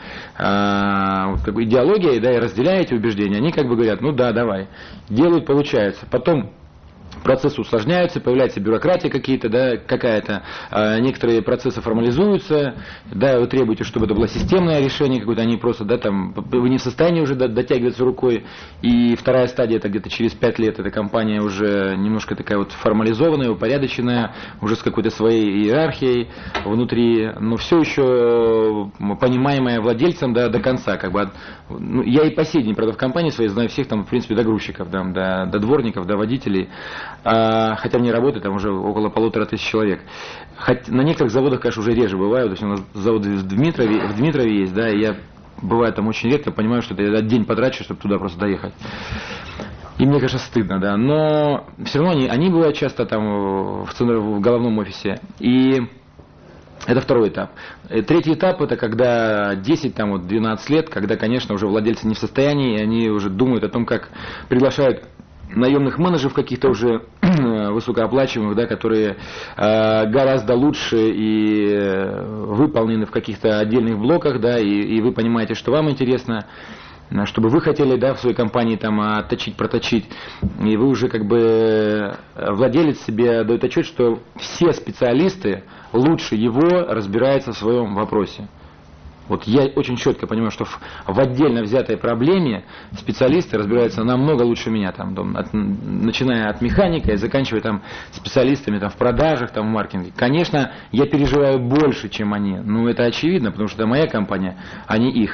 B: идеологией, да, и разделяя эти убеждения, они как бы говорят, да, давай, делают, получается. Потом процессы усложняются, появляется бюрократия какая-то, некоторые процессы формализуются, да, вы требуете, чтобы это было системное решение какое-то, они просто, да, там, вы не в состоянии уже дотягиваться рукой, и вторая стадия, это где-то через 5 лет, эта компания уже немножко такая вот формализованная, упорядоченная, уже с какой-то своей иерархией внутри, но все еще понимаемая владельцем, да, до конца, как бы, я и по сей день, правда, в компании своей знаю всех, там, в принципе, до грузчиков, да, до дворников, до водителей, хотя мне работает там уже около 1500 человек. На некоторых заводах, конечно, уже реже бываю. То есть у нас завод в Дмитрове есть, да, и я бываю там очень редко, понимаю, что это день потрачу, чтобы туда просто доехать. И мне, конечно, стыдно, да. Но все равно они бывают часто там в головном офисе. И это второй этап. Третий этап — это когда 10-12 лет, когда, конечно, уже владельцы не в состоянии, и они уже думают о том, как приглашают наемных менеджеров каких-то уже высокооплачиваемых, да, которые гораздо лучше и выполнены в каких-то отдельных блоках, да, и вы понимаете, что вам интересно, чтобы вы хотели, да, в своей компании там отточить, проточить, и вы уже как бы владелец себе дает отчет, что все специалисты лучше его разбираются в своем вопросе. Вот я очень четко понимаю, что в отдельно взятой проблеме специалисты разбираются намного лучше меня, там, начиная от механика и заканчивая там специалистами там, в продажах, там, в маркетинге. Конечно, я переживаю больше, чем они, но это очевидно, потому что это моя компания, а не их.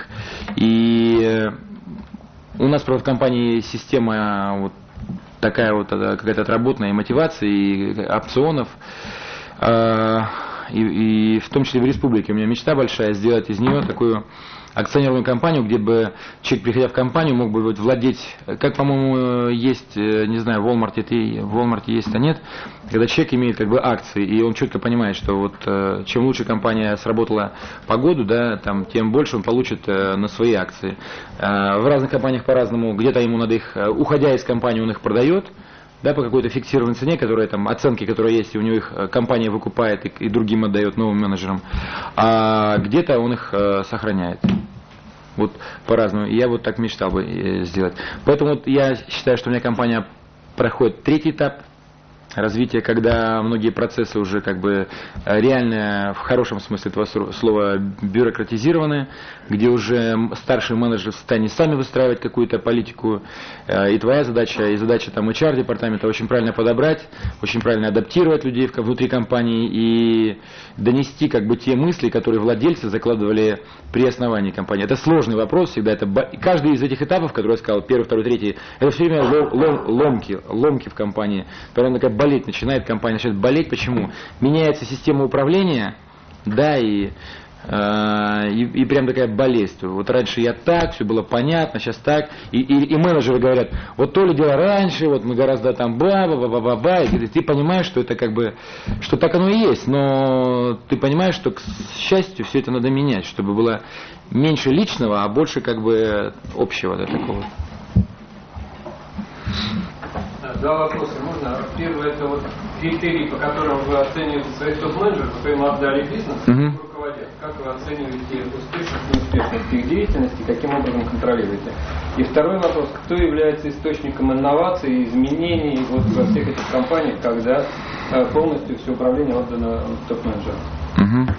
B: И у нас, правда, в компании система вот такая вот какая-то отработанная, и мотивации, и опционов. И в том числе в республике. У меня мечта большая сделать из нее такую акционерную компанию, где бы человек, приходя в компанию, мог бы владеть, как, по-моему, есть, не знаю, в Walmart есть, а нет, когда человек имеет как бы акции, и он четко понимает, что вот чем лучше компания сработала по году, да, там, тем больше он получит на свои акции. В разных компаниях по-разному, где-то ему надо их, уходя из компании, он их продает, да, по какой-то фиксированной цене, которая там, оценки, которые есть, и у него их компания выкупает и другим отдает, новым менеджерам, а где-то он их сохраняет. Вот по-разному. Я вот так мечтал бы сделать. Поэтому вот я считаю, что у меня компания проходит третий этап. развитие, когда многие процессы уже как бы реально в хорошем смысле этого слова бюрократизированы, где уже старшие менеджеры в состоянии сами выстраивать какую-то политику, и твоя задача, и задача там HR-департамента очень правильно подобрать, очень правильно адаптировать людей внутри компании и донести как бы те мысли, которые владельцы закладывали при основании компании. Это сложный вопрос всегда, это каждый из этих этапов, которые я сказал, первый, второй, третий, это все время ломки в компании. Потом такая болеть начинает, компания начинает болеть. Почему? Меняется система управления, да, и прям такая болезнь. Вот раньше я так, все было понятно, сейчас так. И менеджеры говорят, вот то ли дело раньше, вот мы гораздо там ба-ба-ба-ба-ба, и ты понимаешь, что это как бы, что так оно и есть, но ты понимаешь, что, к счастью, все это надо менять, чтобы было меньше личного, а больше как бы общего, да, такого.
C: Два вопроса можно. Первый, это вот критерии, по которым вы оцениваете своих топ-менеджеров, вы им отдали бизнес, руководят. Как вы оцениваете успешность и неуспешность их деятельности, каким образом контролируете? И второй вопрос, кто является источником инноваций, изменений вот во всех этих компаниях, когда полностью все управление отдано топ-менеджерам?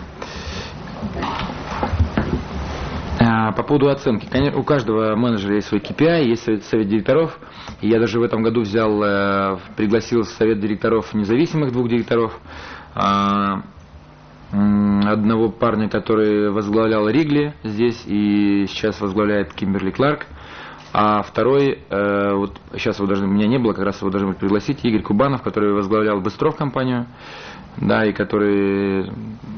B: По поводу оценки. Конечно, у каждого менеджера есть свой KPI, есть совет директоров. И я даже в этом году пригласил в совет директоров независимых 2 директоров. Одного парня, который возглавлял Ригли здесь и сейчас возглавляет Кимберли Кларк. А второй, вот сейчас его даже у меня не было, как раз его должны пригласить, Игорь Кубанов, который возглавлял Быстров компанию, да, и который...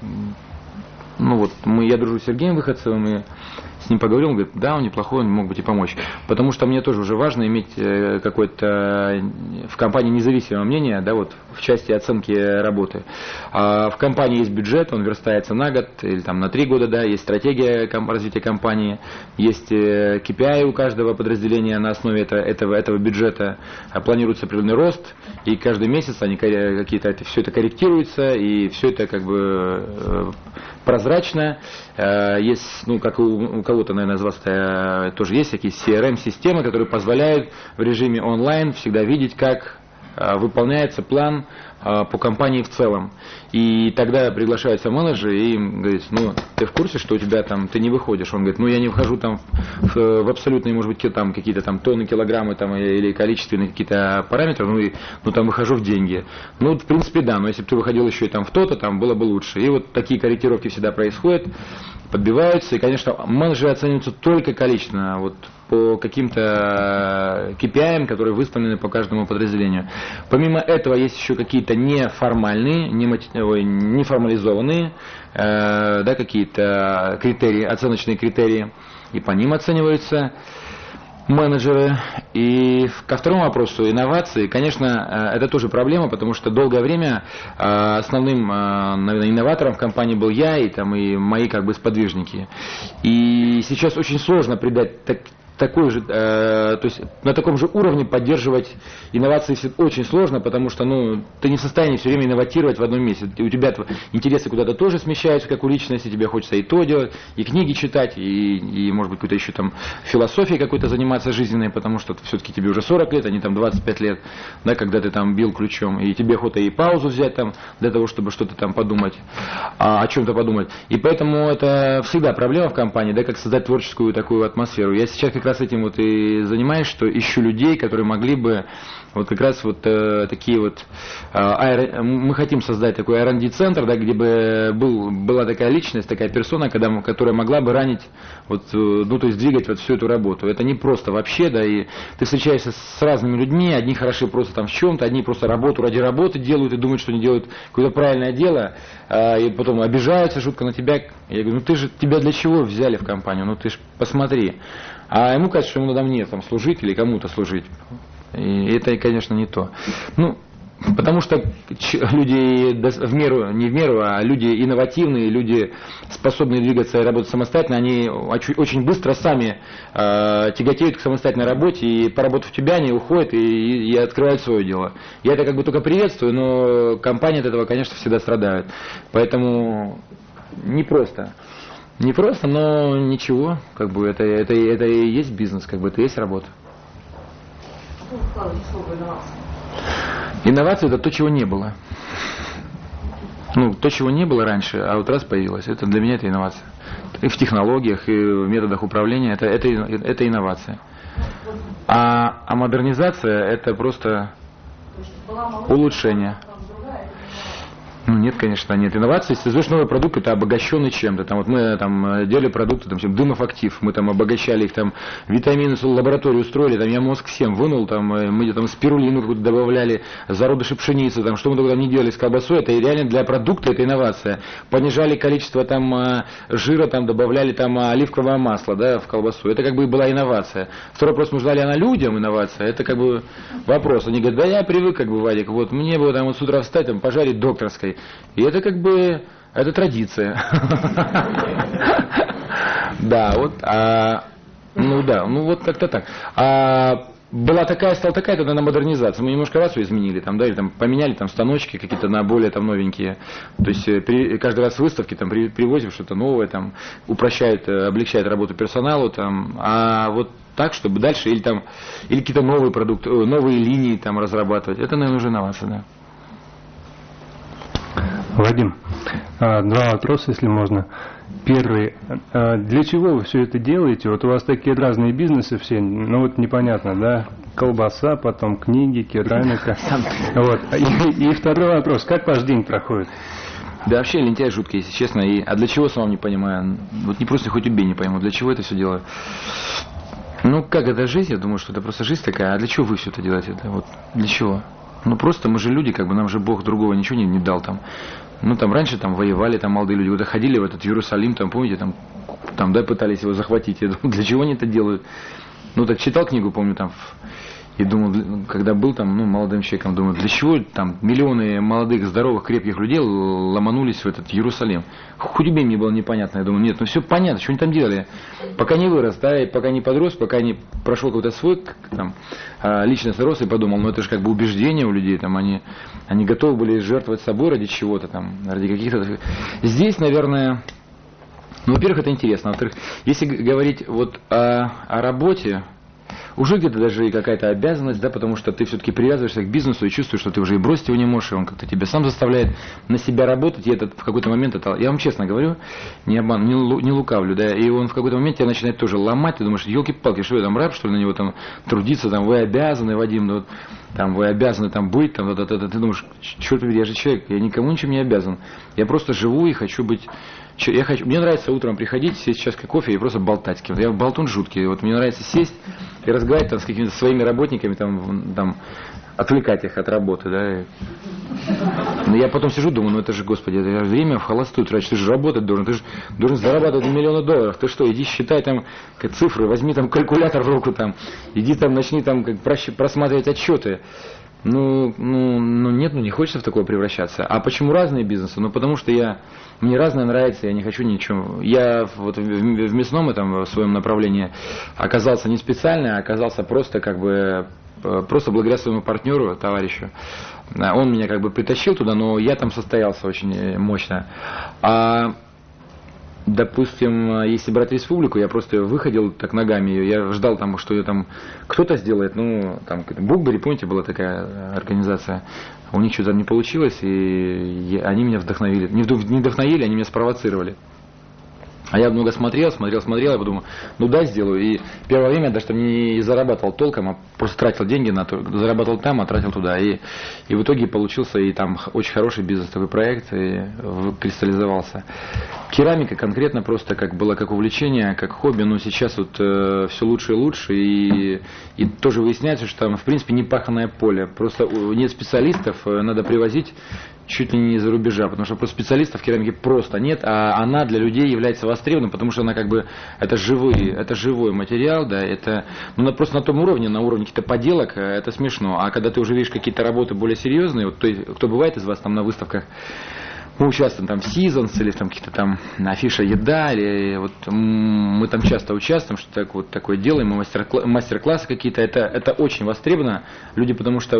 B: Ну вот, я дружу с Сергеем Выходцевым, и с ним поговорил, он говорит, да, он неплохой, он мог бы тебе помочь. Потому что мне тоже уже важно иметь какое-то в компании независимое мнение, да, вот в части оценки работы. А в компании есть бюджет, он верстается на год или там на 3 года, да, есть стратегия развития компании, есть KPI у каждого подразделения на основе этого бюджета, планируется определенный рост, и каждый месяц они какие-то, все это корректируется, и все это как бы прозрачно. Есть, ну, как у кого-то, наверное, из вас тоже есть такие CRM-системы, которые позволяют в режиме онлайн всегда видеть, как выполняется план по компании в целом. И тогда приглашаются менеджеры и им говорят, ну, ты в курсе, что у тебя там, ты не выходишь? Он говорит, ну, я не вхожу там в абсолютные, может быть, там какие-то там тонны, килограммы там, или количественные какие-то параметры, ну, там выхожу в деньги. Ну, в принципе, да, но если бы ты выходил еще и там в то-то, там было бы лучше. И вот такие корректировки всегда происходят, подбиваются, и, конечно, менеджеры оцениваются только количественно, вот по каким-то KPI, которые выставлены по каждому подразделению. Помимо этого есть еще какие-то неформальные, неформализованные, да, какие-то критерии, оценочные критерии, и по ним оцениваются менеджеры. И ко второму вопросу, инновации, конечно, это тоже проблема, потому что долгое время основным, наверное, инноватором в компании был я и мои как бы сподвижники. И сейчас очень сложно придать такой же, то есть на таком же уровне поддерживать инновации очень сложно, потому что, ну, ты не в состоянии все время инноватировать в одном месте. У тебя интересы куда-то тоже смещаются, как у личности, тебе хочется и то делать, и книги читать, и может быть, какой-то еще там философией какой-то заниматься жизненной, потому что все-таки тебе уже 40 лет, а не там 25 лет, да, когда ты там бил ключом, и тебе охота и паузу взять там, для того, чтобы что-то там подумать, о чем-то подумать. И поэтому это всегда проблема в компании, да, как создать творческую такую атмосферу. Я сейчас как раз этим вот и занимаюсь, что ищу людей, которые могли бы вот как раз вот такие вот мы хотим создать такой R&D-центр, да, где бы была такая личность, такая персона, которая могла бы ранить вот, ну, то есть двигать вот всю эту работу. Это не просто вообще, да, и ты встречаешься с разными людьми, одни хороши просто там в чем-то, одни просто работу ради работы делают и думают, что они делают какое-то правильное дело, и потом обижаются жутко на тебя. Я говорю, ну тебя для чего взяли в компанию? Ну ты ж посмотри. А ему кажется, что ему надо мне там служить или кому-то служить. И это, конечно, не то. Ну, потому что люди в меру, не в меру, а люди инновативные, люди, способные двигаться и работать самостоятельно, они очень быстро сами тяготеют к самостоятельной работе, и поработав у тебя, они уходят и открывают свое дело. Я это как бы только приветствую, но компании от этого, конечно, всегда страдают. Поэтому непросто. Непросто, но ничего, как бы это и есть бизнес, как бы это и есть работа. Инновация – это то, чего не было. Ну, то, чего не было раньше, а вот раз появилось, это для меня это инновация. И в технологиях, и в методах управления это инновация. А модернизация – это просто улучшение. Ну, нет, конечно, нет. Инновации, если ты сделаешь новый продукт, это обогащенный чем-то. Там, вот мы там делали продукты, там, Дымов Актив, мы там обогащали их, там, витамины в лабораторию устроили, там, я мозг всем вынул, там, мы там спирулину какую-то добавляли, зародыши пшеницы, там, что мы только там не делали с колбасой, это реально для продукта, это инновация. Понижали количество там жира, там, добавляли там оливковое масло, да, в колбасу, это как бы была инновация. Второй вопрос, нужна ли она людям инновация, это как бы вопрос. Они говорят, да я привык, как бы, Вадик, вот мне бы там вот с утра встать, там, пожарить докторской. И это как бы, это традиция. Да, вот, ну да, ну вот как-то так. Была такая, стала такая, тогда на модернизацию. Мы немножко раз ее изменили, там, да, или там поменяли там станочки какие-то на более там новенькие. То есть каждый раз выставки там привозим что-то новое, там, упрощает, облегчает работу персоналу, там, а вот так, чтобы дальше, или там, или какие-то новые продукты, новые линии там разрабатывать. Это, наверное, уже инновация, да.
H: Вадим, два вопроса, если можно. Первый, для чего вы все это делаете? Вот у вас такие разные бизнесы все, ну вот непонятно, да? Колбаса, потом книги, керамика. Вот. И второй вопрос, как ваш день проходит?
B: Да вообще лентяй жуткий, если честно. А для чего, сам не понимаю. Вот не просто хоть убей, не пойму, для чего это все делаю. Ну как, это жизнь, я думаю, что это просто жизнь такая. А для чего вы все это делаете? Вот для чего? Ну просто мы же люди, как бы нам же Бог другого ничего не дал там. Ну там раньше там воевали там молодые люди, вот ходили в этот Иерусалим, там помните, там да, пытались его захватить. Я думаю, для чего они это делают? Ну так читал книгу, помню, там и думал, когда был там, ну, молодым человеком, думаю, для чего там миллионы молодых, здоровых, крепких людей ломанулись в этот Иерусалим? Хоть убей, мне было непонятно. Я думаю, нет, ну все понятно, что они там делали. Пока не вырос, да, и пока не подрос, пока не прошел какой-то свой там, личностный рост, и подумал, ну это же как бы убеждение у людей, там, они готовы были жертвовать собой ради чего-то там, ради каких-то... Здесь, наверное, ну, во-первых, это интересно. Во-вторых, если говорить вот о работе, уже где-то даже и какая-то обязанность, да, потому что ты все-таки привязываешься к бизнесу и чувствуешь, что ты уже и бросить его не можешь, и он как-то тебя сам заставляет на себя работать, и это в какой-то момент, я вам честно говорю, не обману, не лукавлю, да, и он в какой-то момент тебя начинает тоже ломать, ты думаешь, елки-палки, что я там раб, что ли, на него там трудиться, там, вы обязаны, Вадим, ну, вот, там, вы обязаны там быть, там, ты думаешь, черт побери, я же человек, я никому ничем не обязан, я просто живу и хочу быть... Мне нравится утром приходить, сесть чашкой кофе и просто болтать с кем-то. Я болтун жуткий. Вот мне нравится сесть и разговаривать там, с какими-то своими работниками, там, отвлекать их от работы. Да. Но я потом сижу, думаю, ну это же, господи, это время в холостую тратишь. Ты же работать должен, ты же должен зарабатывать $1 000 000. Ты что, иди считай там цифры, возьми там калькулятор в руку, там, иди там, начни там просматривать отчеты. Ну нет, не хочется в такое превращаться. А почему разные бизнесы? Ну потому что мне разное нравится, я не хочу ничего. Я вот в мясном этом в своем направлении оказался не специально, а оказался просто как бы просто благодаря своему партнеру, товарищу. Он меня как бы притащил туда, но я там состоялся очень мощно. Допустим, если брать республику, я просто выходил так ногами, я ждал там, что ее там кто-то сделает, ну, там, Букбери, помните, была такая организация, у них что-то не получилось, и они меня вдохновили. Не вдохновили, они меня спровоцировали. А я много смотрел, я подумал, ну да, сделаю. И первое время даже там не зарабатывал толком, а просто тратил деньги на то, зарабатывал там, а тратил туда. И в итоге получился и там очень хороший бизнес, такой проект, и кристаллизовался. Керамика конкретно просто как было как увлечение, как хобби, но сейчас вот все лучше и лучше, и тоже выясняется, что там в принципе не паханное поле. Просто нет специалистов, надо привозить чуть ли не из-за рубежа, потому что просто специалистов в керамике просто нет, а она для людей является востребованной, потому что она как бы, это живой материал, да, это, ну, просто на том уровне, на уровне каких-то поделок, это смешно, а когда ты уже видишь какие-то работы более серьезные, вот кто бывает из вас там на выставках, мы участвуем там в Seasons или там какие-то там афиша еда, или вот мы там часто участвуем, что вот такое делаем, мы мастер-классы какие-то, это очень востребовано, люди потому что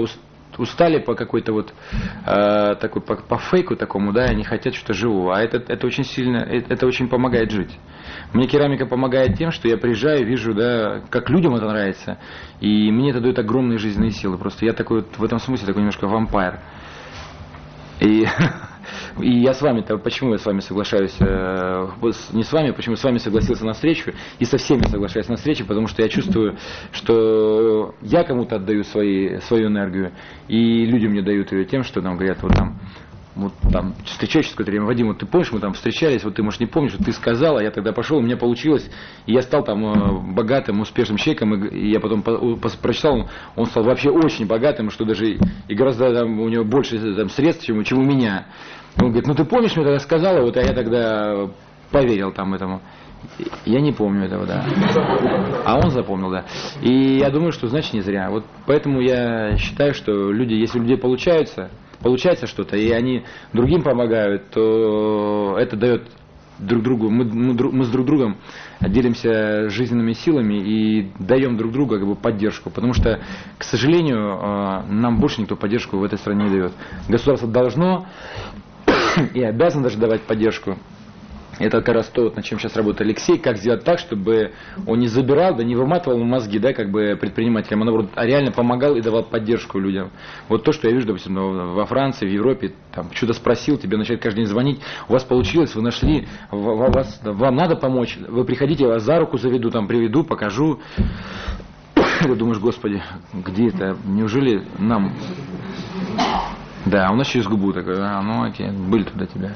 B: устали по какой-то вот такой по фейку такому, да, они хотят что-то живого, а это очень сильно, это очень помогает жить. Мне керамика помогает тем, что я приезжаю, вижу, да, как людям это нравится, и мне это дает огромные жизненные силы. Просто я такой вот в этом смысле такой немножко вампир. И я с вами-то, почему я с вами соглашаюсь, не с вами, почему с вами согласился на встречу, и со всеми соглашаюсь на встречу, потому что я чувствую, что я кому-то отдаю свою энергию, и люди мне дают ее тем, что там говорят, вот там встречаешься с какое-то время, Вадим, вот ты помнишь, мы там встречались, вот ты, может, не помнишь, вот ты сказал, а я тогда пошел, у меня получилось, и я стал там богатым, успешным человеком, и я потом прочитал, он стал вообще очень богатым, что даже и гораздо там, у него больше там, средств, чем у меня. Он говорит, ну ты помнишь, мне тогда сказал, вот, а я тогда поверил там этому. Я не помню этого, да. А он запомнил, да. И я думаю, что значит не зря. Вот поэтому я считаю, что люди, если у людей получается что-то, и они другим помогают, то это дает друг другу, мы с друг другом делимся жизненными силами и даем друг другу как бы поддержку, потому что, к сожалению, нам больше никто поддержку в этой стране не дает. Государство должно и обязано даже давать поддержку. Это как раз то, над чем сейчас работает Алексей, как сделать так, чтобы он не забирал, да не выматывал мозги, да, как бы предпринимателям, а наоборот, реально помогал и давал поддержку людям. Вот то, что я вижу, допустим, во Франции, в Европе, там, что-то спросил, тебе начать каждый день звонить, у вас получилось, вы нашли, вам надо помочь, вы приходите, я вас за руку заведу, там, приведу, покажу. Ты думаешь, Господи, где это, неужели нам... Да, у нас через губу такой, ну окей, были туда тебя.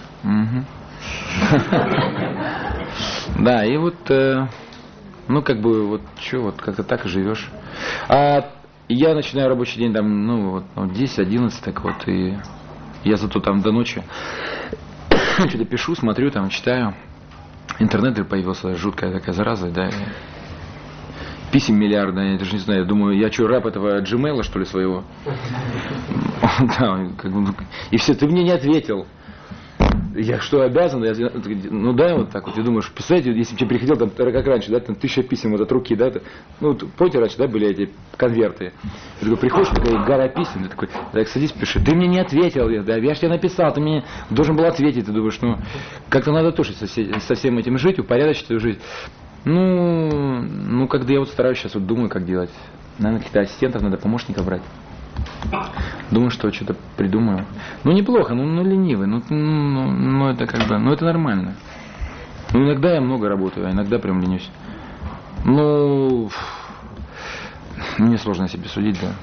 B: Да, и вот, ну как бы, вот что, вот как-то так и живешь. А я начинаю рабочий день там, ну вот, 10-11, так вот, и я зато там до ночи что-то пишу, смотрю, там, читаю. Интернет появился, жуткая такая зараза, да, писем миллиарда, я даже не знаю, я думаю, я что, раб этого Gmail, что ли, своего? Да, и все, ты мне не ответил. Я что, обязан? Ну да, вот так вот. Ты думаешь, представляете, если бы тебе приходил, там, как раньше, да, там 1000 писем вот от руки, да, ну, помните, раньше, да, были эти конверты. Ты такой приходишь, такая гора писем, ты такой, так, садись, пиши. Ты мне не ответил, да, я же тебе написал, ты мне должен был ответить. Ты думаешь, ну, как-то надо тоже со всем этим жить, упорядочить эту жизнь. Ну, когда я вот стараюсь сейчас, вот думаю, как делать. Наверное, каких-то ассистентов надо, помощников брать. Думаю, что что-то придумаю. Ну, неплохо, ну ленивый, ну, это как бы, ну, это нормально. Ну, иногда я много работаю, а иногда прям ленюсь. Ну, мне сложно о себе судить, да.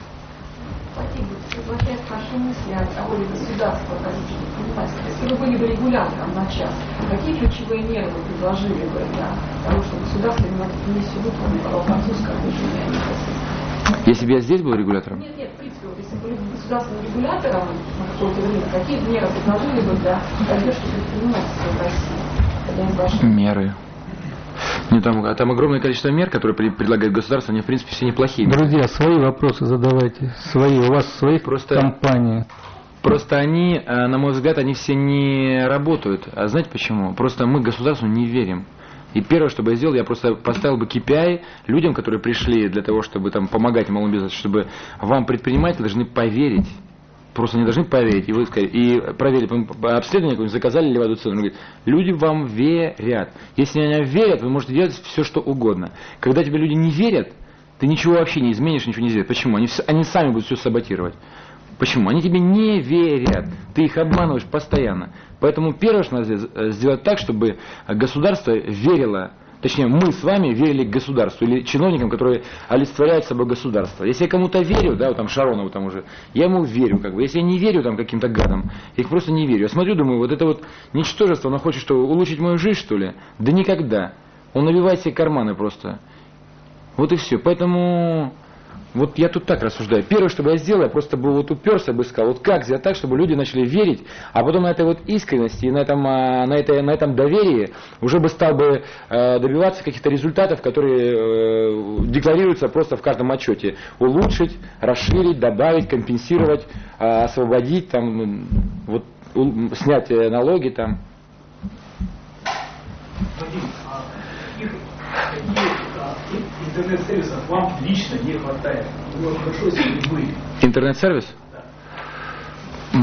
D: Возвращаясь к вашей мысли о роли государства, если вы были бы регулятором на час, какие ключевые меры вы предложили бы для того, чтобы государство именно эту миссию выполнило французское движение, а не российское?
B: Если бы я здесь был регулятором?
D: Нет, в принципе, вот если бы были государственным регулятором на какое-то время, какие меры предложили бы для поддержки предпринимательства в России?
B: Меры. Не, там огромное количество мер, которые предлагает государство, они в принципе все неплохие.
F: Друзья, свои вопросы задавайте. У вас своих компаний.
B: Просто они, на мой взгляд, они все не работают. А знаете почему? Просто мы государству не верим. И первое, что бы я сделал, я просто поставил бы KPI людям, которые пришли для того, чтобы там помогать малому бизнесу, чтобы вам, предприниматели, должны поверить. Просто не должны поверить, и вы сказали, и проверили, обследование какое-нибудь, заказали ли воду цену. Он говорит, люди вам верят. Если они верят, вы можете делать все, что угодно. Когда тебе люди не верят, ты ничего вообще не изменишь, ничего не сделаешь. Почему? Они сами будут все саботировать. Почему? Они тебе не верят. Ты их обманываешь постоянно. Поэтому первое, что надо сделать так, чтобы государство верило. Точнее, мы с вами верили к государству или чиновникам, которые олицетворяют собой государство. Если я кому-то верю, да, вот там Шаронову там уже, я ему верю, как бы. Если я не верю там каким-то гадам, я их просто не верю. Я смотрю, думаю, вот это вот ничтожество, оно хочет что, улучшить мою жизнь, что ли? Да никогда. Он набивает себе карманы просто. Вот и все. Поэтому вот я тут так рассуждаю. Первое, что бы я сделал, я просто бы вот уперся, бы сказал, вот как сделать так, чтобы люди начали верить, а потом на этой вот искренности и на этом доверии уже бы стал бы добиваться каких-то результатов, которые декларируются просто в каждом отчете. Улучшить, расширить, добавить, компенсировать, освободить, там, вот, снять налоги там.
C: Вадим, какие интернет-сервисов вам лично не хватает. Было хорошо, если бы были.
B: Интернет-сервис?
C: Да.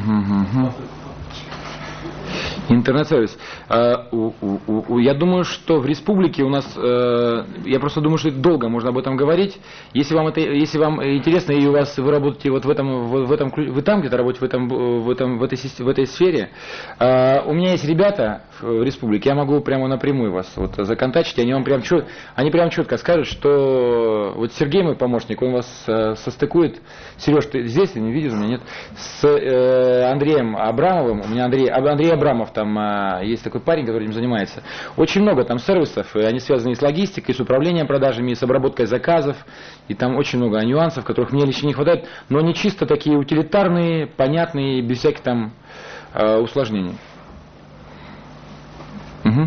B: Интернет-сервис. Я думаю, что в республике у нас, я просто думаю, что долго можно об этом говорить. Если вам интересно, и у вас вы работаете вот вы там где-то работаете в этой сфере. У меня есть ребята в республике, я могу прямо напрямую вас вот законтачить, они прям четко скажут, что вот Сергей, мой помощник, он вас состыкует. Сереж, ты здесь, ты не видишь меня, нет? С Андреем Абрамовым, у меня Андрей Абрамов, там есть такой парень, который этим занимается. Очень много там сервисов, и они связаны и с логистикой, и с управлением продажами, и с обработкой заказов, и там очень много нюансов, которых мне лично не хватает, но они чисто такие утилитарные, понятные, без всяких там усложнений. Угу.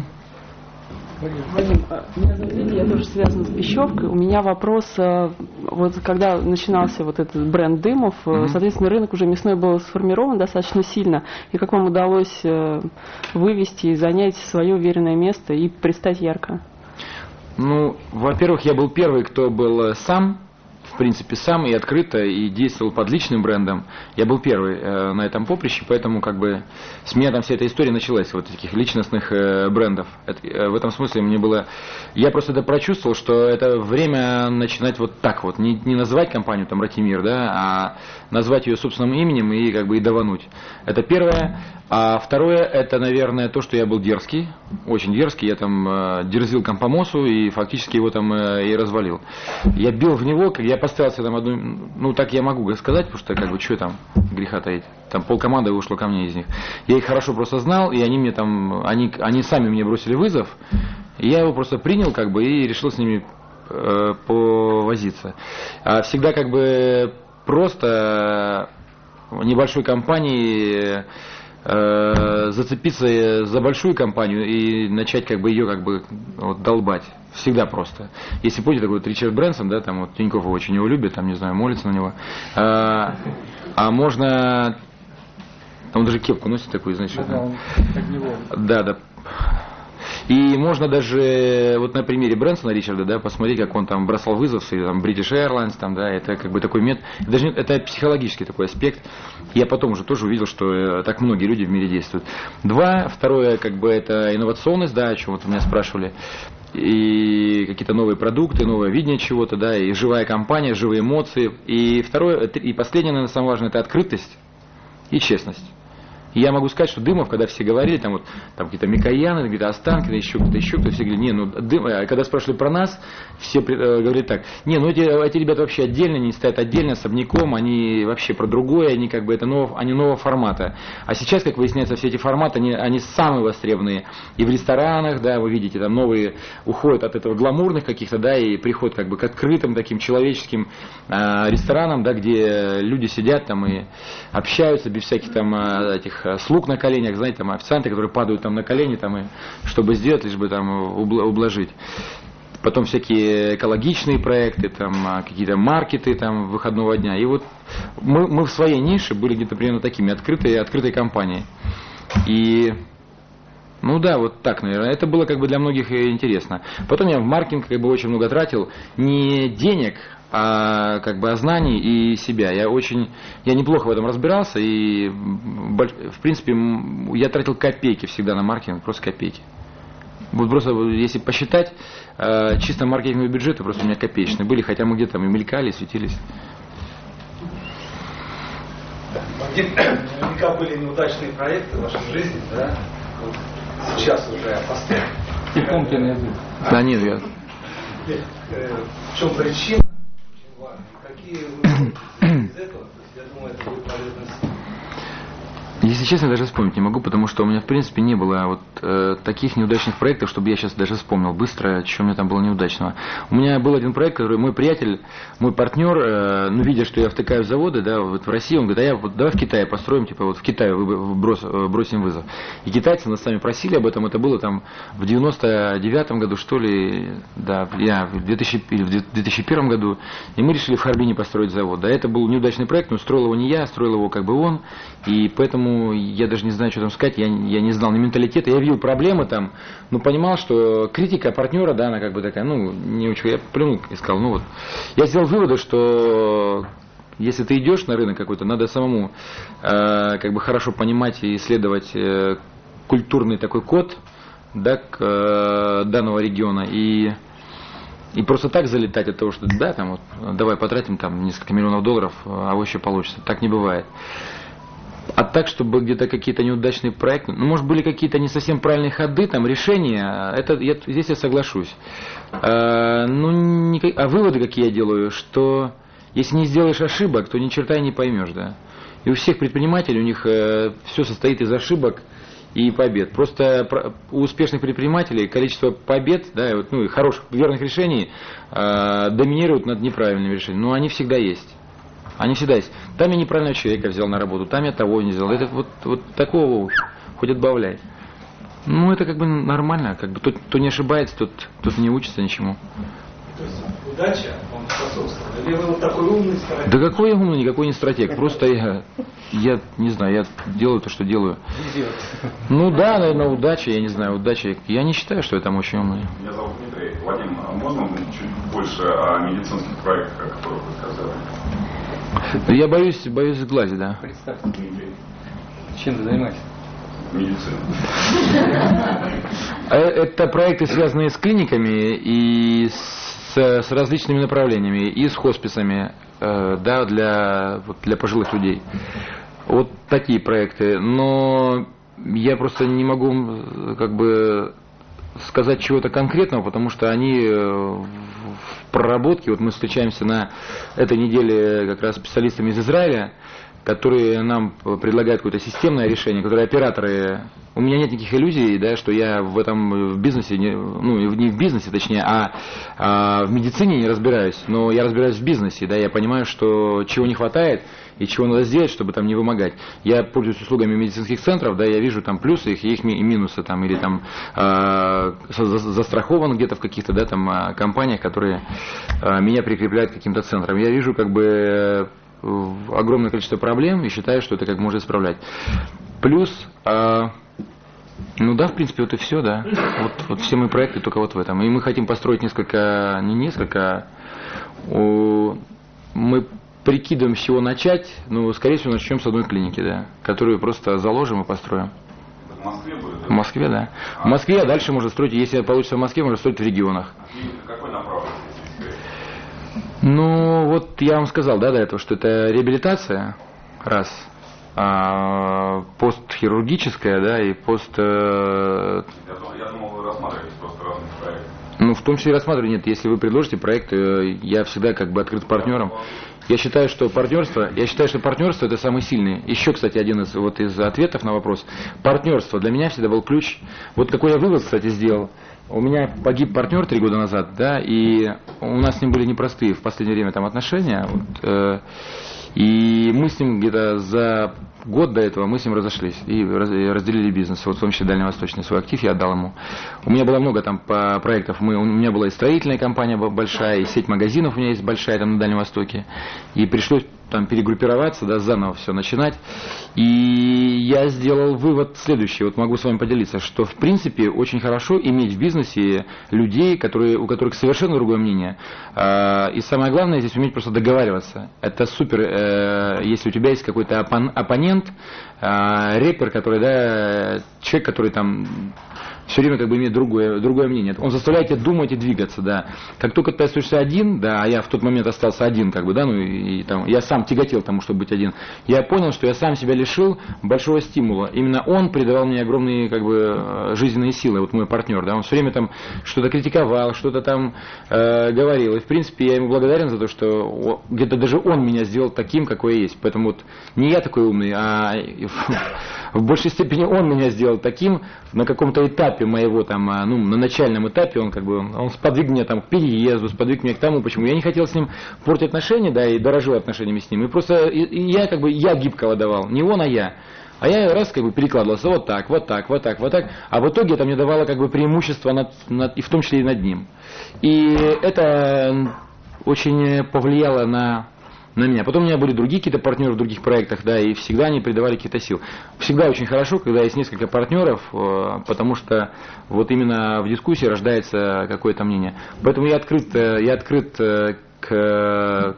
I: Вадим, меня зовут Лидия, я тоже связана с пищевкой. У меня вопрос, вот когда начинался вот этот бренд дымов, соответственно, рынок уже мясной был сформирован достаточно сильно. И как вам удалось вывести и занять свое уверенное место и предстать ярко?
B: Ну, во-первых, я был первый, кто был сам, в принципе, сам и открыто, и действовал под личным брендом. Я был первый на этом поприще, поэтому как бы с меня там вся эта история началась, вот таких личностных брендов. В этом смысле мне было... Я просто это прочувствовал, что это время начинать вот так вот, не называть компанию там Ратимир, да, а назвать ее собственным именем и как бы и давануть. Это первое. А второе, это, наверное, то, что я был дерзкий, очень дерзкий, я там дерзил Компомосу и фактически его там и развалил. Я бил в него, я поставился там одну, ну так я могу сказать, потому что как бы что там греха таить, там полкоманды вышло ко мне из них. Я их хорошо просто знал, и они мне там, они сами мне бросили вызов, и я его просто принял как бы и решил с ними повозиться. А всегда как бы просто небольшой компании зацепиться за большую компанию и начать как бы ее как бы вот долбать. Всегда просто. Если помните такой вот Ричард Брэнсон, да, там вот Тинькофф очень его любит, там, не знаю, молится на него. А можно... Он даже кепку носит такую, знаешь, да. И можно даже вот на примере Брэнсона Ричарда, да, посмотреть, как он там бросал вызов, и там British Airlines, там, да, это как бы такой метод, даже это психологический такой аспект. Я потом уже тоже увидел, что так многие люди в мире действуют. Второе, как бы это инновационность, да, о чем вот меня спрашивали, и какие-то новые продукты, новое видение чего-то, да, и живая компания, живые эмоции. И второе, и последнее, наверное, самое важное, это открытость и честность. И я могу сказать, что Дымов, когда все говорили, там вот там какие-то Микояны, какие-то Останкины, еще кто-то, все говорили, не, ну когда спрашивали про нас, все говорили так, не, ну эти ребята вообще отдельно, не стоят отдельно, особняком, они вообще про другое, они как бы это они нового формата. А сейчас, как выясняется, все эти форматы, они самые востребованные. И в ресторанах, да, вы видите, там новые уходят от этого гламурных каких-то, да, и приходят как бы к открытым таким человеческим ресторанам, да, где люди сидят там и общаются без всяких там этих слуг на коленях, знаете, там официанты, которые падают там на колени, там, и, чтобы сделать, лишь бы там ублажить. Потом всякие экологичные проекты, там какие-то маркеты там выходного дня. И вот мы в своей нише были где-то примерно такими открытой компанией. И ну да, вот так, наверное. Это было как бы для многих интересно. Потом я в маркетинг как бы очень много тратил не денег, а как бы знаний и себя. Я неплохо в этом разбирался, и в принципе я тратил копейки всегда на маркетинг, просто копейки. Вот просто если посчитать, чисто маркетинговые бюджеты просто у меня копеечные были, хотя мы где-то там и мелькали, и светились.
C: Наверняка были неудачные проекты в вашей жизни, да? Вот сейчас уже поставим. И помните, язык.
B: Да нет, я.
C: В чем причина? Какие из этого? То есть, я думаю, это будет полезно.
B: Если честно, даже вспомнить не могу, потому что у меня в принципе не было вот таких неудачных проектов, чтобы я сейчас даже вспомнил быстро, что у меня там было неудачного. У меня был один проект, который мой приятель, мой партнер, ну видя, что я втыкаю в заводы, да, вот в России, он говорит, а я вот давай в Китае построим, типа вот в Китае бросим вызов. И китайцы нас сами просили об этом, это было там в 99-м году, что ли, да, в 2001 году, и мы решили в Харбине построить завод. Да, это был неудачный проект, но строил его не я, строил его как бы он, и поэтому ну, я даже не знаю, что там сказать, я не знал ни менталитета, я видел проблемы там, но понимал, что критика партнера, да, она как бы такая, ну, не очень, я плюнул и сказал, ну вот, я сделал выводы, что если ты идешь на рынок какой-то, надо самому как бы хорошо понимать и исследовать культурный такой код, да, данного региона, и просто так залетать от того, что да, там вот, давай потратим там несколько миллионов долларов, а вот еще получится. Так не бывает. А так, чтобы где-то какие-то неудачные проекты, ну, может, были какие-то не совсем правильные ходы, там, решения, здесь я соглашусь. А выводы какие я делаю, что если не сделаешь ошибок, то ни черта и не поймешь, да. И у всех предпринимателей, у них все состоит из ошибок и побед. Просто у успешных предпринимателей количество побед, да, ну и хороших, верных решений доминирует над неправильными решениями. Но они всегда есть. Они всегда есть. Там я неправильного человека взял на работу, там я того не сделал. Это вот такого хоть отбавляй. Ну, это как бы нормально. Как бы кто не ошибается, тот не учится ничему.
C: То есть удача вам способствовала? Или вы вот такой умный стратег?
B: Да какой я умный, никакой не стратег. Просто я не знаю, я делаю то, что делаю. Ну да, наверное, удача, я не знаю, удача. Я не считаю, что я там очень умный.
J: Меня зовут Дмитрий. Вадим, можно чуть больше о медицинских проектах, о которых вы сказали?
B: Я боюсь сглазить, да.
C: Представьте, Дмитрий. Чем вы занимаетесь?
J: Медицина.
B: Это проекты, связанные с клиниками и с различными направлениями, и с хосписами, да, для пожилых людей. Вот такие проекты. Но я просто не могу как бы сказать чего-то конкретного, потому что они в проработке. Вот мы встречаемся на этой неделе как раз специалистами из Израиля, которые нам предлагают какое-то системное решение, которые операторы. У меня нет никаких иллюзий, да, что я в бизнесе, ну не в бизнесе, точнее, а в медицине не разбираюсь, но я разбираюсь в бизнесе, да, я понимаю, что чего не хватает и чего надо сделать, чтобы там не вымогать. Я пользуюсь услугами медицинских центров, да, я вижу там плюсы их и их минусы, там, или там застрахован где-то в каких-то, да, там компаниях, которые меня прикрепляют к каким-то центрам. Я вижу как бы огромное количество проблем и считаю, что это как можно исправлять. Плюс, ну да, в принципе, вот и все, да. Вот все мои проекты только вот в этом. И мы хотим построить мы прикидываем, с чего начать, но, скорее всего, начнем с одной клиники, да, которую просто заложим и построим.
J: В Москве будет?
B: В Москве, да. В Москве, а дальше можно строить, если получится в Москве, можно строить в регионах.
J: Какой направленности?
B: Ну, вот я вам сказал, да, до этого, что это реабилитация, раз, постхирургическая, да, и
J: Я думал, вы рассматриваете просто разные проекты.
B: Ну, в том числе и рассматриваю, нет, если вы предложите проект, я всегда как бы открыт партнерам. Я считаю, что партнерство это самый сильный. Еще, кстати, один из ответов на вопрос. Партнерство для меня всегда был ключ. Вот какой я вывод, кстати, сделал. У меня погиб партнер 3 года назад, да, и у нас с ним были непростые в последнее время там отношения. И мы с ним где-то за год до этого мы с ним разошлись и разделили бизнес. Вот в том числе дальневосточный свой актив я отдал ему. У меня было много там проектов. У меня была и строительная компания большая, и сеть магазинов у меня есть большая там на Дальнем Востоке. И пришлось там перегруппироваться, да, заново все начинать. И я сделал вывод следующий, вот могу с вами поделиться, что в принципе очень хорошо иметь в бизнесе людей, у которых совершенно другое мнение. И самое главное здесь уметь просто договариваться. Это супер, если у тебя есть какой-то оппонент, рэпер, который, да, человек, который там все время как бы имеет другое мнение. Он заставляет тебя думать и двигаться, да. Как только ты остаешься один, да, а я в тот момент остался один, как бы, да, ну и там, я сам тяготел тому, чтобы быть один, я понял, что я сам себя лишил большого стимула. Именно он придавал мне огромные, как бы, жизненные силы, вот мой партнер, да, он все время там что-то критиковал, что-то там говорил. И в принципе я ему благодарен за то, что где-то даже он меня сделал таким, какой я есть. Поэтому вот не я такой умный, а в большей степени он меня сделал таким на каком-то этапе моего там, ну, на начальном этапе он как бы, он сподвиг меня там к переезду, сподвиг меня к тому, почему я не хотел с ним портить отношения, да, и дорожил отношениями с ним. И просто я как бы, я гибкого давал, не он, а я. А я раз как бы перекладывался вот так, вот так, вот так, вот так. А в итоге это мне давало как бы преимущество и в том числе и над ним. И это очень повлияло на на меня. Потом у меня были другие какие-то партнеры в других проектах, да, и всегда они придавали какие-то сил. Всегда очень хорошо, когда есть несколько партнеров, потому что вот именно в дискуссии рождается какое-то мнение. Поэтому я открыт к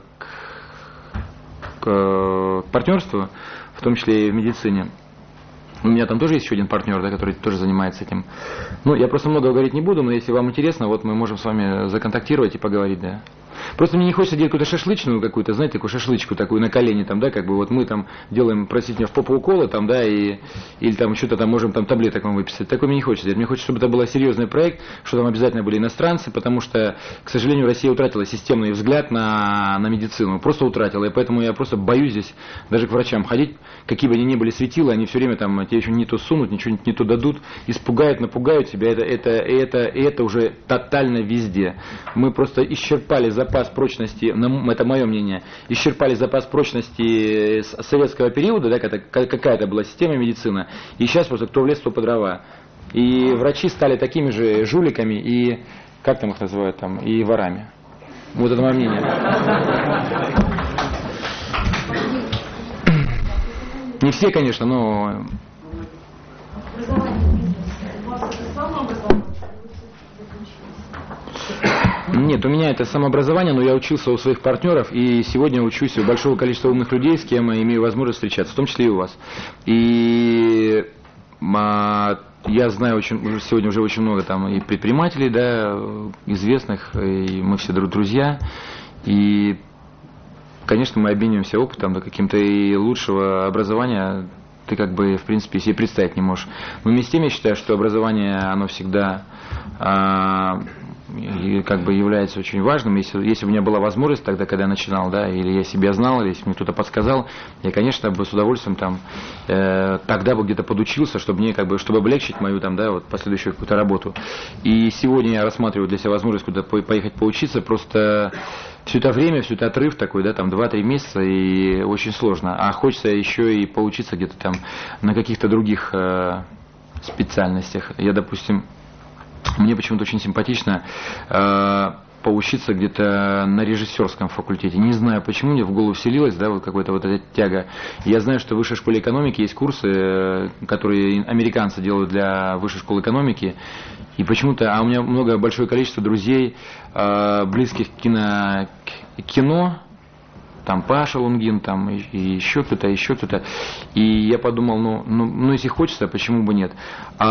B: партнерству, в том числе и в медицине. У меня там тоже есть еще один партнер, да, который тоже занимается этим. Ну, я просто много говорить не буду, но если вам интересно, вот мы можем с вами законтактировать и поговорить, да. Просто мне не хочется делать какую-то шашлычную какую-то, знаете, такую шашлычку такую на колени, там, да, как бы вот мы там делаем, простите меня, в попу уколы, там, да, или там что-то там можем там таблеток вам выписать. Такое мне не хочется делать. Мне хочется, чтобы это был серьезный проект, чтобы там обязательно были иностранцы, потому что, к сожалению, Россия утратила системный взгляд на медицину, просто утратила, и поэтому я просто боюсь здесь даже к врачам ходить, какие бы они ни были светила, они все время там тебе еще не то сунут, ничего не то дадут, испугают, напугают тебя, это уже тотально везде. Мы просто исчерпали запас прочности, это мое мнение, исчерпали запас прочности советского периода, да, какая-то была система медицины, и сейчас просто кто в лес, то по дрова. И врачи стали такими же жуликами и, как там их называют, там, и ворами. Вот это мое мнение. Не все, конечно, но... Нет, у меня это самообразование, но я учился у своих партнеров, и сегодня учусь у большого количества умных людей, с кем я имею возможность встречаться, в том числе и у вас. И я знаю сегодня уже очень много там и предпринимателей, да, известных, и мы все друзья, и, конечно, мы обмениваемся опытом, да, каким-то и лучшего образования ты как бы, в принципе, себе представить не можешь. Но вместе с тем я считаю, что образование, оно всегда и как бы является очень важным. Если у меня была возможность тогда, когда я начинал, да, или я себя знал, или если мне кто-то подсказал, я, конечно, бы с удовольствием там тогда бы где-то подучился, чтобы мне как бы, чтобы облегчить мою там, да, вот последующую какую-то работу. И сегодня я рассматриваю для себя возможность куда-то поехать поучиться, просто все это время, все это отрыв такой, да, там 2-3 месяца, и очень сложно. А хочется еще и поучиться где-то там на каких-то других специальностях. Я, допустим, мне почему-то очень симпатично поучиться где-то на режиссерском факультете. Не знаю, почему мне в голову вселилась, да, вот какая-то вот эта тяга. Я знаю, что в Высшей школе экономики есть курсы, которые американцы делают для Высшей школы экономики. И почему-то, а у меня большое количество друзей, близких к кино, там Паша Лунгин, там и еще кто-то. И я подумал, ну если хочется, почему бы нет.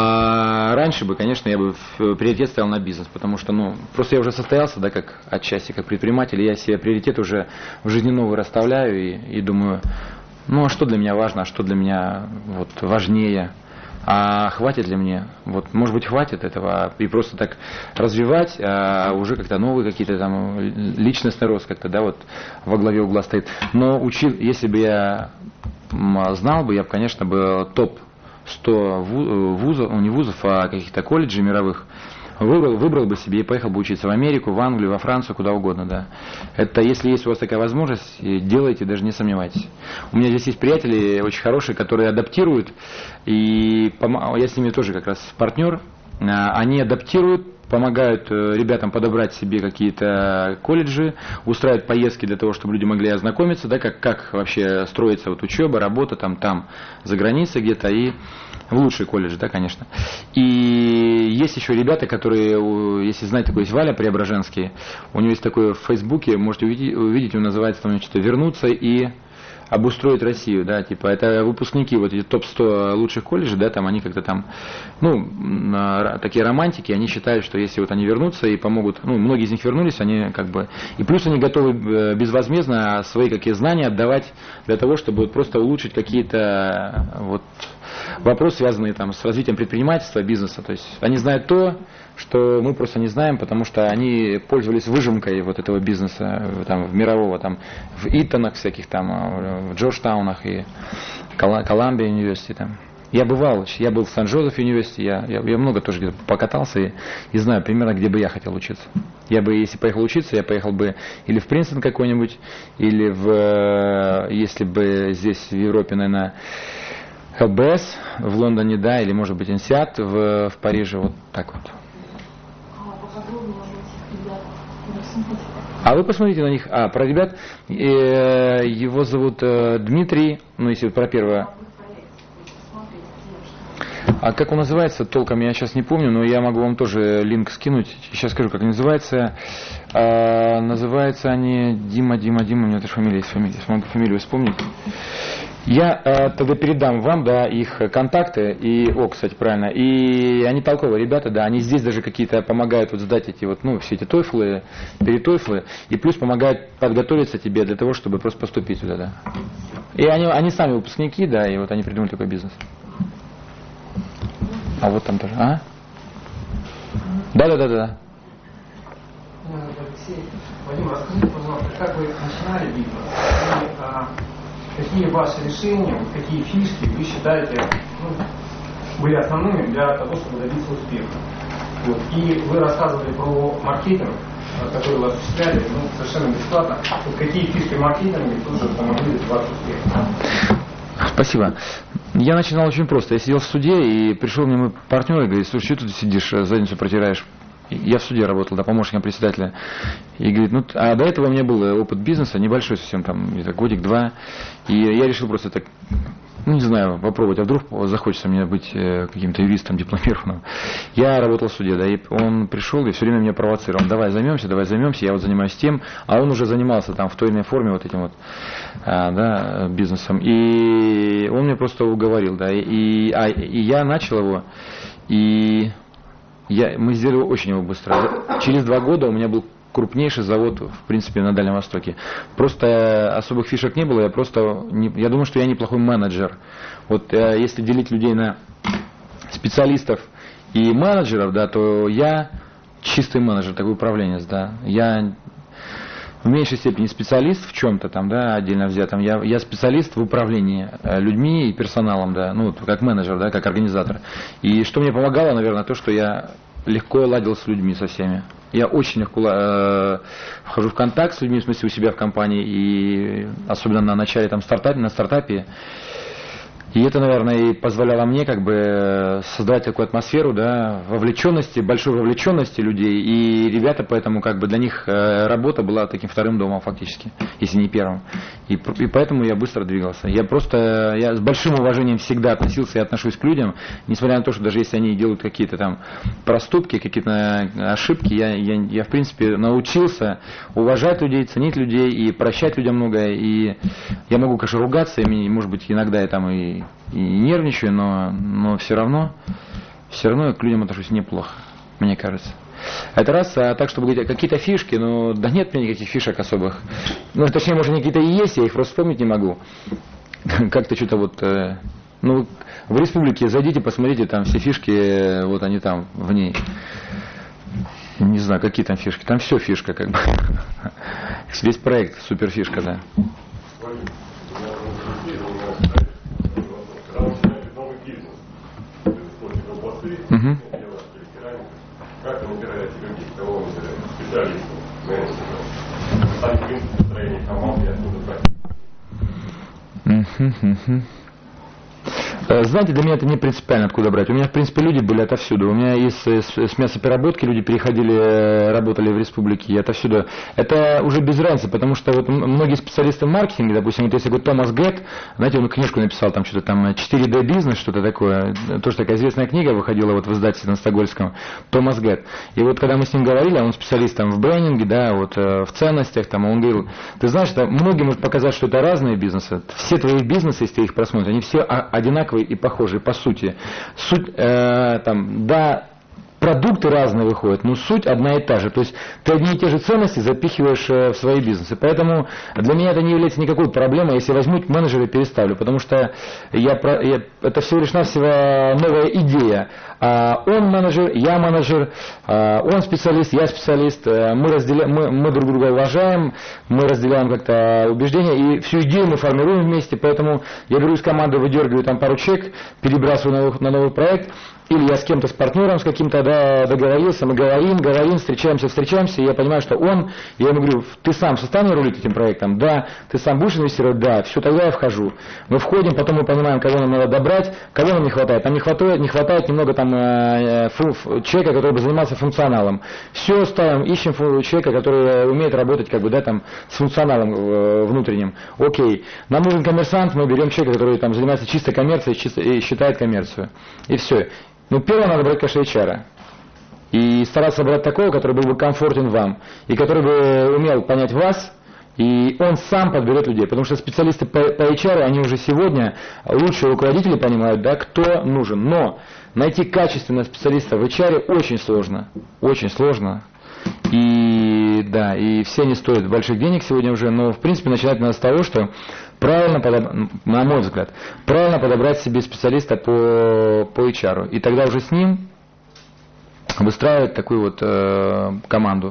B: А раньше бы, конечно, я бы в приоритет ставил на бизнес, потому что, просто я уже состоялся, да, как отчасти, как предприниматель, я себе приоритет уже в жизни новый расставляю и думаю, а что для меня важно, а что для меня вот важнее. А хватит ли мне? Вот, может быть, хватит этого и просто так развивать, а уже как-то новые какие-то там личностный рост как-то, да, вот во главе угла стоит. Но если бы я знал бы, я бы, конечно, бы топ-100 вузов, не вузов, а каких-то колледжей мировых выбрал бы себе и поехал бы учиться в Америку, в Англию, во Францию, куда угодно, да. Это, если есть у вас такая возможность, делайте, даже не сомневайтесь. У меня здесь есть приятели очень хорошие, которые адаптируют, и я с ними тоже как раз партнер, они адаптируют, помогают ребятам подобрать себе какие-то колледжи, устраивают поездки для того, чтобы люди могли ознакомиться, да, как вообще строится вот учеба, работа там за границей где-то, и в лучший колледж, да, конечно. И есть еще ребята, которые, если знаете, такой есть Валя Преображенский, у него есть такое в Фейсбуке, можете увидеть, он называется там что-то «Вернуться и обустроить Россию», да, типа, это выпускники вот эти топ-100 лучших колледжей, да, там они как-то там, такие романтики, они считают, что если вот они вернутся и помогут, многие из них вернулись, они как бы, и плюс они готовы безвозмездно свои какие знания отдавать для того, чтобы вот просто улучшить какие-то вот вопросы, связанные там с развитием предпринимательства, бизнеса, то есть они знают то, что мы просто не знаем, потому что они пользовались выжимкой вот этого бизнеса там, мирового, там, в Итонах всяких, там, в Джорджтаунах и Колумбия университете. Там. Я был в Сан-Жозеф университете, я много тоже где-то покатался и знаю примерно, где бы я хотел учиться. Я бы, если поехал учиться, я поехал бы или в Принстон какой-нибудь, или если бы здесь в Европе, наверное, ЛБС, в Лондоне, да, или может быть инсиат в Париже, вот так вот.
K: Поподробнее, может быть, ребят,
B: А вы посмотрите на них. Про ребят. Его зовут Дмитрий. Ну, если про первого. А как он называется, толком я сейчас не помню, но я могу вам тоже линк скинуть. Сейчас скажу, как называется. Называются они Дима, у меня тоже фамилия есть, смогу фамилию вспомнить. Я тогда передам вам, да, их контакты, и, кстати, правильно, и они толковые ребята, да, они здесь даже какие-то помогают вот сдать эти вот, все эти тойфлы, перетойфлы, и плюс помогают подготовиться тебе для того, чтобы просто поступить туда, да. И они сами выпускники, да, и вот они придумали такой бизнес. А вот там тоже, Да.
K: Алексей, Вадим, расскажите, пожалуйста, как вы начинали бизнес? Какие ваши решения, какие фишки вы считаете были основными для того, чтобы добиться успеха? Вот. И вы рассказывали про маркетинг, который вы осуществляли, совершенно бесплатно. Вот какие фишки маркетинга тоже помогли для вашего успеха?
B: Спасибо. Я начинал очень просто. Я сидел в суде, и пришел мне мой партнер и говорит: слушай, что ты сидишь, задницу протираешь? Я в суде работал, да, помощником председателя. И говорит, а до этого у меня был опыт бизнеса, небольшой совсем, там, где-то годик-два. И я решил просто так, не знаю, попробовать, а вдруг захочется мне быть каким-то юристом дипломированным. Я работал в суде, да, и он пришел и все время меня провоцировал. Давай займемся, я вот занимаюсь тем. А он уже занимался там в той или иной форме вот этим вот, да, бизнесом. И он мне просто уговорил, да, и я начал его, и... Мы сделали очень его быстро. Через 2 года у меня был крупнейший завод, в принципе, на Дальнем Востоке. Просто особых фишек не было, я думаю, что я неплохой менеджер. Вот если делить людей на специалистов и менеджеров, да, то я чистый менеджер, такой управленец, да. Я в меньшей степени специалист в чем-то там, да, отдельно взятом. Я специалист в управлении людьми и персоналом, да, как менеджер, да, как организатор. И что мне помогало, наверное, то, что я легко ладил с людьми со всеми. Я очень легко вхожу в контакт с людьми, в смысле у себя в компании, и особенно на начале там на стартапе. И это, наверное, и позволяло мне как бы создавать такую атмосферу, да, вовлеченности, большой вовлеченности людей. И ребята, поэтому как бы для них работа была таким вторым домом фактически, если не первым. И поэтому я быстро двигался. Я с большим уважением всегда относился и отношусь к людям, несмотря на то, что даже если они делают какие-то там проступки, какие-то ошибки, я в принципе научился уважать людей, ценить людей и прощать людям многое. И я могу, конечно, ругаться, и, может быть, иногда я там и нервничаю, но все равно я к людям отношусь неплохо, мне кажется. Это раз, а так, чтобы говорить, какие-то фишки, да нет у меня никаких фишек особых. Точнее, может, они какие-то и есть, я их просто вспомнить не могу. Как-то что-то вот, в республике зайдите, посмотрите, там все фишки, вот они там в ней. Не знаю, какие там фишки, там все фишка, как бы. Весь проект, супер фишка, да. Угу.
J: Как вы набираете людей, кого вы набираете? Специалистов, менеджеров, сами принципы строения команды и откуда брать?
B: Знаете, для меня это не принципиально, откуда брать. У меня, в принципе, люди были отовсюду. У меня с мясопереработки люди переходили, работали в республике, и отовсюду. Это уже без разницы, потому что вот многие специалисты в маркетинге, допустим, вот если Томас Гетт, знаете, он книжку написал, там что-то там 4D бизнес, что-то такое, тоже такая известная книга выходила вот в издательстве на Стокгольмском, Томас Гетт. И вот когда мы с ним говорили, он специалист там в брендинге, да, вот в ценностях, там, он говорил, ты знаешь, многим может показать, что это разные бизнесы. Все твои бизнесы, если ты их просмотришь, они все одинаковые и похожие по сути. Суть, продукты разные выходят, но суть одна и та же. То есть ты одни и те же ценности запихиваешь в свои бизнесы. Поэтому для меня это не является никакой проблемой, если возьму менеджера и переставлю. Потому что это всего лишь навсего новая идея. Он менеджер, я менеджер, он специалист, я специалист. Мы друг друга уважаем, мы разделяем как-то убеждения, и всю идею мы формируем вместе. Поэтому я беру из команды, выдергиваю там пару чек, перебрасываю на новый проект. Или я с кем-то, с партнером, с каким-то
L: когда договорился, мы говорим, встречаемся, и я понимаю, что я ему говорю, ты сам в состоянии рулить этим проектом? Да. Ты сам будешь инвестировать? Да. Все, тогда я вхожу. Мы входим, потом мы понимаем, кого нам надо добрать, кого нам не хватает. Нам не хватает немного там человека, который бы занимался функционалом. Все ставим, ищем человека, который умеет работать как бы, да, там, с функционалом внутренним. Окей. Нам нужен коммерсант, мы берем человека, который там занимается чисто коммерцией и считает коммерцию. И все. Ну, первое надо брать, конечно, HR. И стараться брать такого, который был бы комфортен вам. И который бы умел понять вас. И он сам подберет людей. Потому что специалисты по HR, они уже сегодня, лучшие руководители понимают, да, кто нужен. Но найти качественного специалиста в HR очень сложно. Очень сложно. И да, и все они стоят больших денег сегодня уже. Но, в принципе, начинать надо с того, что правильно, на мой взгляд, правильно подобрать себе специалиста по HR. И тогда уже с ним выстраивать такую вот команду.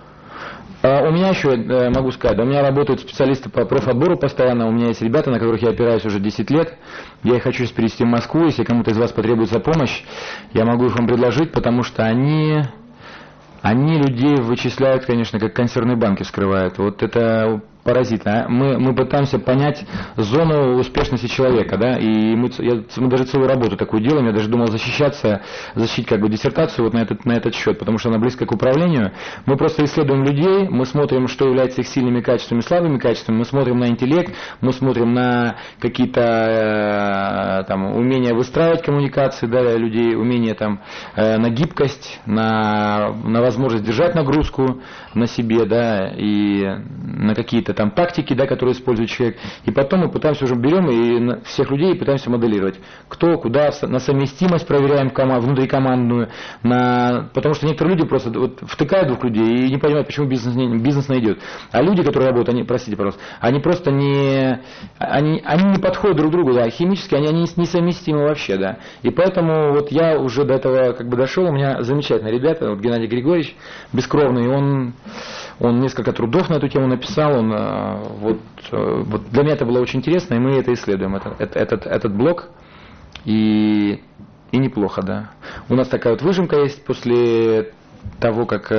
L: У меня еще, могу сказать, у меня работают специалисты по профотбору постоянно, у меня есть ребята, на которых я опираюсь уже 10 лет. Я их хочу сейчас перевести в Москву, если кому-то из вас потребуется помощь, я могу их вам предложить, потому что они людей вычисляют, конечно, как консервные банки вскрывают. Вот это паразитно. Мы пытаемся понять зону успешности человека, да, и мы даже целую работу такую делаем. Я даже думал защитить как бы диссертацию вот на этот счет, потому что она близка к управлению. Мы просто исследуем людей, мы смотрим, что является их сильными качествами, слабыми качествами, мы смотрим на интеллект, мы смотрим на какие-то там умения выстраивать коммуникации, да, людей, умения там на гибкость, на возможность держать нагрузку на себе, да, и на какие-то там тактики, да, которые использует человек, и потом мы пытаемся уже берем и всех людей пытаемся моделировать, кто, куда, на совместимость проверяем внутрикомандную, потому что некоторые люди просто вот втыкают двух людей и не понимают, почему бизнес не идет. А люди, которые работают, простите, пожалуйста, они просто не подходят друг к другу, да, химически они несовместимы вообще, да. И поэтому вот я уже до этого как бы дошел, у меня замечательные ребята, вот Геннадий Григорьевич, бескровный, он несколько трудов на эту тему написал, вот для меня это было очень интересно, и мы это исследуем, этот блок, и неплохо, да. У нас такая вот выжимка есть после того, как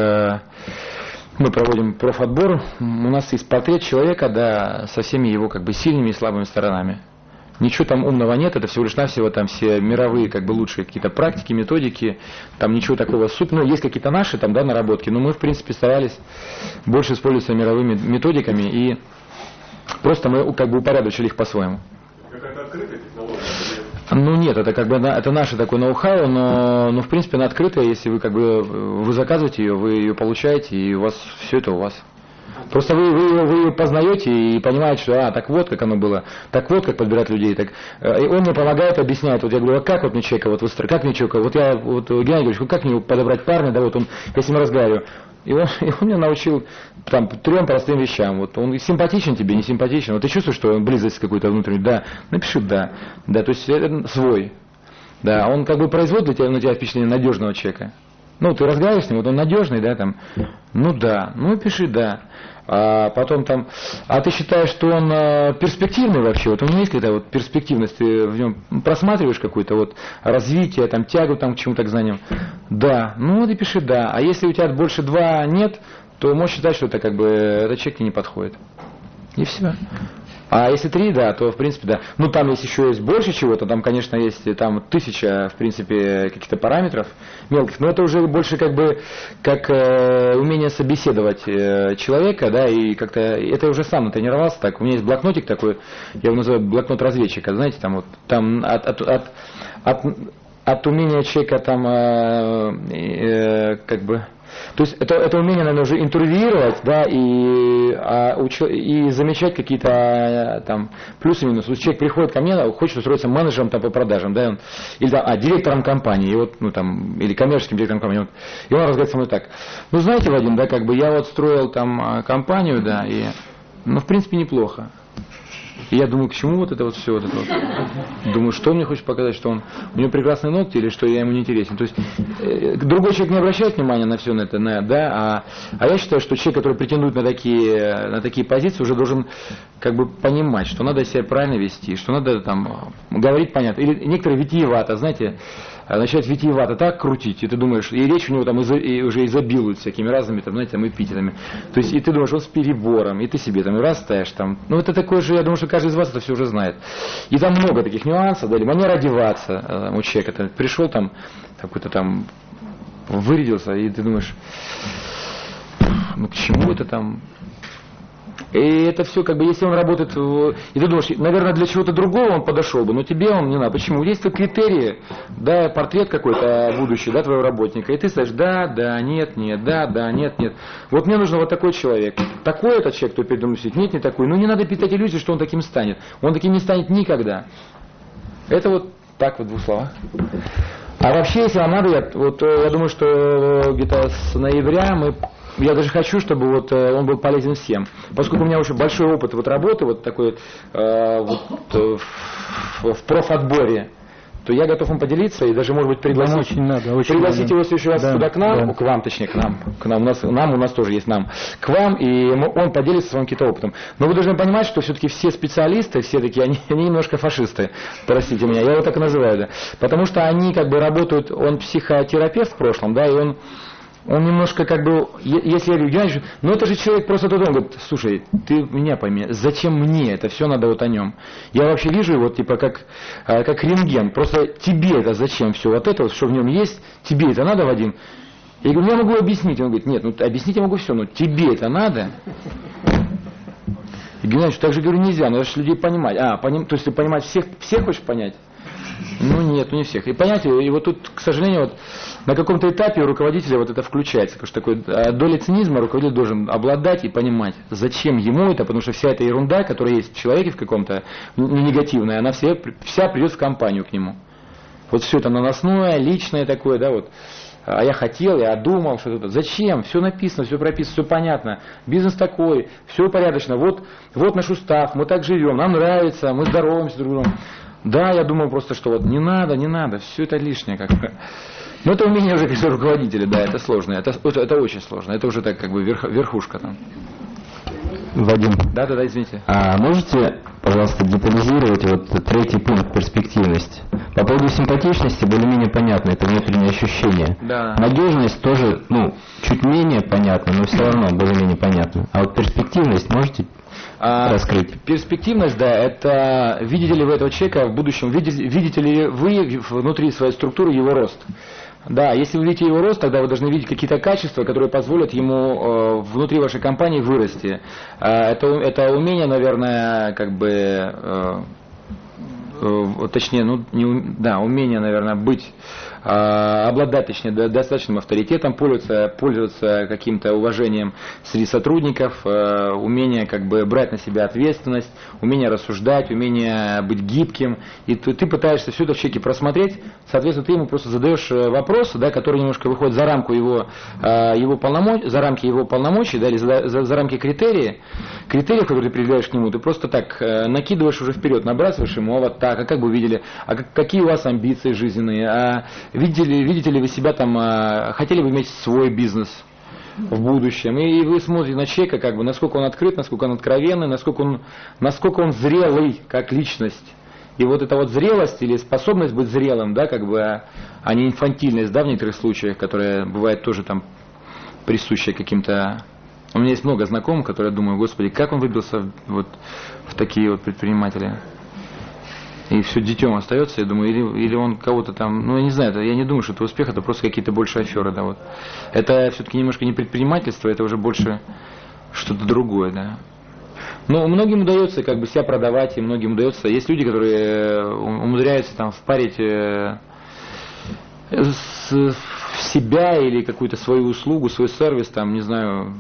L: мы проводим профотбор, у нас есть портрет человека, да, со всеми его как бы сильными и слабыми сторонами. Ничего там умного нет, это всего лишь навсего там все мировые как бы лучшие какие-то практики, методики, там ничего такого есть какие-то наши там, да, наработки, но мы в принципе старались больше использоваться мировыми методиками и просто мы как бы упорядочили их по-своему.
J: Какая-то открытая технология?
L: Ну нет, это как бы это наше такое ноу-хау, но в принципе она открытая, если вы как бы вы заказываете ее, вы ее получаете и у вас все это у вас. Просто вы ее познаете и понимаете, что так вот как оно было, так вот как подбирать людей, так и он мне помогает, объясняет. Вот я говорю, а как вот мне человека вот выстроить, как мне человека, вот я вот Геннадий Григорьевич, как мне подобрать парня, да, вот я с ним разговариваю. И он меня научил там 3 простым вещам. Вот он симпатичен тебе, не симпатичен. Вот ты чувствуешь, что он близость какую-то внутреннюю, да, напиши да, то есть это свой, да, он как бы производит на тебя впечатление надежного человека. Ну, ты разговариваешь с ним, вот он надежный, да, там, ну да, ну пиши да. А потом там, а ты считаешь, что он перспективный вообще? Вот у него есть какая-то вот перспективность, ты в нем просматриваешь какое-то вот развитие, там, тягу там, к чему-то к знаниям? Да, ну вот и пиши да. А если у тебя больше 2 нет, то можешь считать, что это как бы, этот человек тебе не подходит. И все. А если 3, да, то в принципе да. Ну там есть еще больше чего-то, там, конечно, есть там 1000, в принципе, каких-то параметров мелких, но это уже больше как бы как умение собеседовать человека, да, и как-то это уже сам натренировался так. У меня есть блокнотик такой, я его называю блокнот разведчика, знаете, там вот там от умения человека там как бы. То есть это умение, наверное, уже интервьюировать, да, и замечать какие-то там плюсы и минусы. То есть человек приходит ко мне, хочет устроиться менеджером там, по продажам, да, или там, директором компании, и вот, ну там, или коммерческим директором компании. Вот, и он разговаривает со мной так. Ну знаете, Вадим, да, как бы я вот строил там компанию, да, и, ну в принципе неплохо. И я думаю, к чему вот это вот все вот это вот? Думаю, что он мне хочет показать, что у него прекрасные ногти или что я ему не интересен. То есть другой человек не обращает внимания на все на это, да, а я считаю, что человек, который претендует на такие позиции, уже должен как бы понимать, что надо себя правильно вести, что надо там говорить понятно. Или некоторые витиевато, знаете, начинает витиевато так крутить, и ты думаешь, и речь у него там уже изобилует всякими разными, там, знаете, там, эпитетами. То есть, и ты думаешь, он с перебором, и ты себе там и растаешь там. Ну, это такое же, я думаю, что каждый из вас это все уже знает. И там много таких нюансов, да, или манера одеваться у человека. Ты пришел там, какой-то там, вырядился, и ты думаешь, ну, к чему это там? И это все, как бы, если он работает, и ты думаешь, наверное, для чего-то другого он подошел бы, но тебе он не надо. Почему? Есть критерии, да, портрет какой-то будущий, да, твоего работника, и ты скажешь, да, нет, да, нет. Вот мне нужен вот такой человек. Такой этот человек, кто передо мной сидит, нет, не такой. Ну, не надо питать иллюзии, что он таким станет. Он таким не станет никогда. Это вот так вот в двух словах. А вообще, если вам надо, я думаю, что где-то с ноября я даже хочу, чтобы вот он был полезен всем. Поскольку у меня уже большой опыт вот работы, вот такой в профотборе, то я готов им поделиться и даже, может быть, пригласить его в следующий раз сюда к нам, к вам, точнее, к нам, у нас тоже есть к вам, и он поделится своим каким-то опытом. Но вы должны понимать, что все-таки все специалисты, все такие, они немножко фашисты, простите меня, я его так и называю, да, потому что они как бы работают, он психотерапевт в прошлом, да, и он немножко как бы, если я говорю, Геннадий, ну это же человек просто тот, он говорит, слушай, ты меня пойми, зачем мне это все надо вот о нем? Я вообще вижу его типа как рентген, просто тебе это зачем все вот это, вот, что в нем есть, тебе это надо, Вадим? Я говорю, я могу объяснить, он говорит, нет, ну объяснить я могу все, но тебе это надо? И Геннадий, так же говорю, нельзя, надо же людей понимать. То есть ты понимать всех хочешь понять? Ну нет, не всех. И понять, и вот тут, к сожалению, вот на каком-то этапе у руководителя вот это включается, потому что такой доля цинизма руководитель должен обладать и понимать, зачем ему это, потому что вся эта ерунда, которая есть в человеке в каком-то, не негативная, она вся придет в компанию к нему. Вот все это наносное, личное такое, да, вот. А я хотел, я думал, что-то. Зачем? Все написано, все прописано, все понятно. Бизнес такой, все порядочно. Вот наш устав, мы так живем, нам нравится, мы здороваемся друг с другом. Да, я думал просто, что вот не надо, все это лишнее как бы. Но это умение уже, конечно, руководителя, да, это сложно, это очень сложно, это уже так как бы верхушка там.
M: Вадим.
L: Да, извините.
M: А можете, пожалуйста, детализировать вот третий пункт, перспективность? По поводу симпатичности более-менее понятно, это внутреннее ощущение.
L: Да.
M: Надежность тоже, чуть менее понятно, но все равно более-менее понятно. А вот перспективность можете раскрыть?
L: Перспективность, да, это видите ли вы этого человека в будущем, видите ли вы внутри своей структуры его рост. Да, если вы видите его рост, тогда вы должны видеть какие-то качества, которые позволят ему внутри вашей компании вырасти. Это умение, наверное, как бы, точнее, умение, наверное, быть, обладать, точнее, достаточным авторитетом, пользоваться каким-то уважением среди сотрудников, умение как бы брать на себя ответственность, умение рассуждать, умение быть гибким. И ты пытаешься все это в человеке просмотреть, соответственно, ты ему просто задаешь вопросы, да, которые немножко выходят за рамку его полномочий, за рамки его полномочий, да, или за рамки критериев, которые ты определяешь к нему, ты просто так накидываешь уже вперед, набрасываешь ему, вот так, а как бы вы видели, какие у вас амбиции жизненные, видите ли вы себя там, хотели бы иметь свой бизнес в будущем, и вы смотрите на человека, как бы, насколько он открыт, насколько он откровенный, насколько он зрелый как личность. И вот эта вот зрелость или способность быть зрелым, да, как бы, а не инфантильность, да, в некоторых случаях, которая бывает тоже там присущая каким-то. У меня есть много знакомых, которые думают, господи, как он выбился вот в такие вот предприниматели. И все детем остается, я думаю, или он кого-то там, я не знаю, я не думаю, что это успех, это просто какие-то больше аферы, да, вот. Это все-таки немножко не предпринимательство, это уже больше что-то другое, да. Но многим удается как бы себя продавать, и многим удается. Есть люди, которые умудряются там впарить себя или какую-то свою услугу, свой сервис, там, не знаю,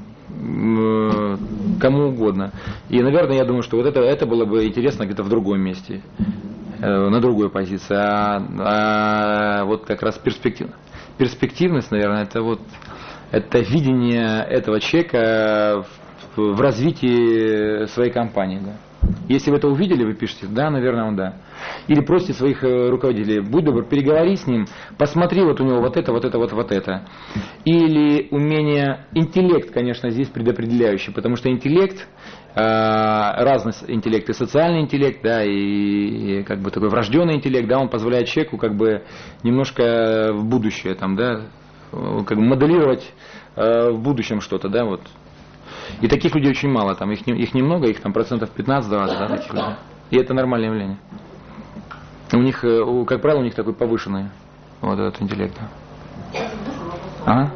L: кому угодно. И, наверное, я думаю, что вот это было бы интересно где-то в другом месте, на другой позиции. А вот как раз перспективность, наверное, это видение этого человека в развитии своей компании. Да. Если вы это увидели, вы пишете, да, наверное, он да. Или просите своих руководителей, будь добр, переговори с ним, посмотри вот у него вот это, вот это, вот это. Или умение, интеллект, конечно, здесь предопределяющий, потому что интеллект, разный интеллект, и социальный интеллект, да, и как бы такой врожденный интеллект, да, он позволяет человеку как бы немножко в будущее там, да, как бы моделировать в будущем что-то, да, вот. И таких людей очень мало, там, их немного, их там 15-20%, да, таких людей. И это нормальное явление. У них, как правило, у них такой повышенный вот этот интеллект. Ага.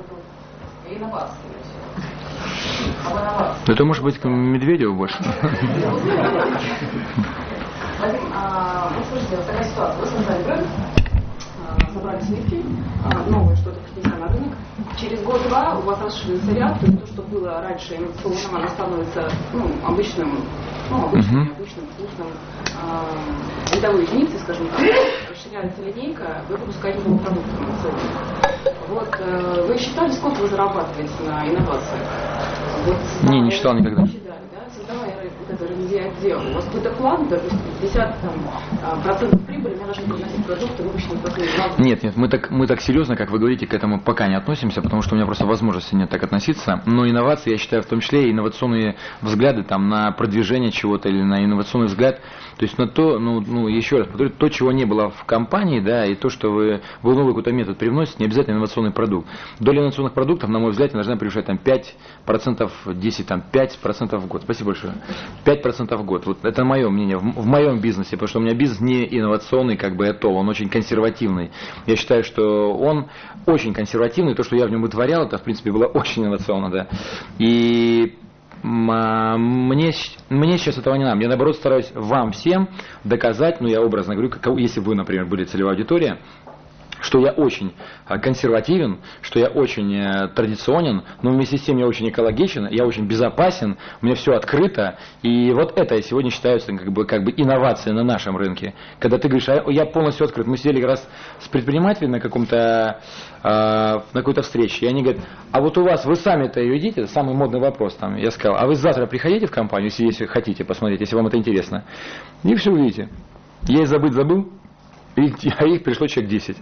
L: Это может быть Медведеву больше.
N: Вадим, вот слушайте, вот такая ситуация. Вы создали бренд, собрали сливки, новое что-то принесли на рынок. Через год-два у вас расширился ряд, то есть то, что было раньше инновационным, оно становится обычным, необычным, вкусным, рядовой единицей, скажем так. Расширяется линейка, вы выпускаете новый продукт инновационный. Вот вы считали, сколько вы зарабатываете на инновациях? Вот,
L: не считал никогда.
N: Создавая вот это отдел, у вас какой-то план, допустим, 50% прибыли мы должны приносить продукты, выпущенные в последний раз?
L: Нет, мы так серьезно, как вы говорите, к этому пока не относимся, потому что у меня просто возможности нет так относиться. Но инновации, я считаю, в том числе и инновационные взгляды там, на продвижение чего-то или на инновационный взгляд, то есть на то, еще раз повторю, то, чего не было в компании, да, и то, что вы новый какой-то метод привносите, не обязательно инновационный продукт. Доля инновационных продуктов, на мой взгляд, должна превышать там 5%, 10, там, 5% в год. Спасибо большое. 5% в год. Вот это мое мнение в моем бизнесе, потому что у меня бизнес не инновационный, как бы это, он очень консервативный. Я считаю, что он очень консервативный, то, что я в нем вытворял, это, в принципе, было очень инновационно, да. И мне сейчас этого не надо. Я, наоборот, стараюсь вам всем доказать, я образно говорю, если вы, например, были целевая аудитория, что я очень консервативен, что я очень традиционен, но вместе с тем я очень экологичен, я очень безопасен, у меня все открыто. И вот это сегодня считается как бы инновацией на нашем рынке. Когда ты говоришь, я полностью открыт. Мы сидели раз с предпринимателем на какой-то встрече, и они говорят, а вот у вас, вы сами-то ее видите, это самый модный вопрос. Там. Я сказал, а вы завтра приходите в компанию, если хотите посмотреть, если вам это интересно, и все увидите. Я и забыл. А их пришло человек 10.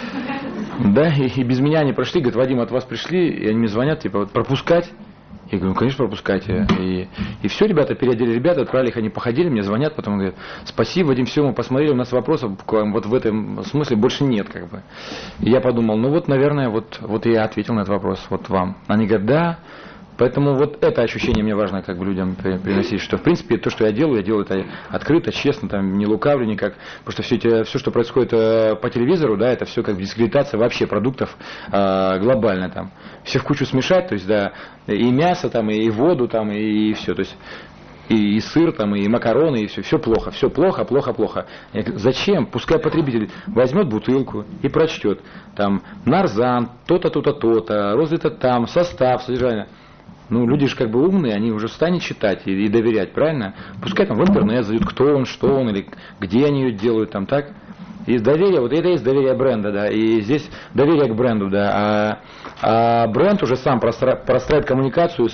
L: Да, и без меня они прошли, говорят, Вадим, от вас пришли, и они мне звонят, типа, вот пропускать. Я говорю, конечно, пропускайте. И все, ребята, переодели ребята, отправили их, они походили, мне звонят, потом говорят, спасибо, Вадим, все, мы посмотрели, у нас вопросов вот в этом смысле больше нет, как бы. И я подумал, наверное, вот я ответил на этот вопрос, вот вам. Они говорят, да. Поэтому вот это ощущение мне важно как бы людям приносить, что в принципе то, что я делаю это открыто, честно, там не лукавлю никак, потому что все, что происходит по телевизору, да, это все как бы дискредитация вообще продуктов глобально там. Все в кучу смешать, то есть да, и мясо там, и воду там, и все, то есть и сыр там, и макароны, и все плохо, плохо. Я говорю, зачем? Пускай потребитель возьмет бутылку и прочтет, там нарзан, то-то, розы-то там, состав, содержание. Люди же как бы умные, они уже станут читать и доверять, правильно? Пускай там в интернет зайдут, кто он, что он, или где они ее делают, там так. И доверие, вот это есть доверие бренда, да, и здесь доверие к бренду, да, а бренд уже сам простраивает коммуникацию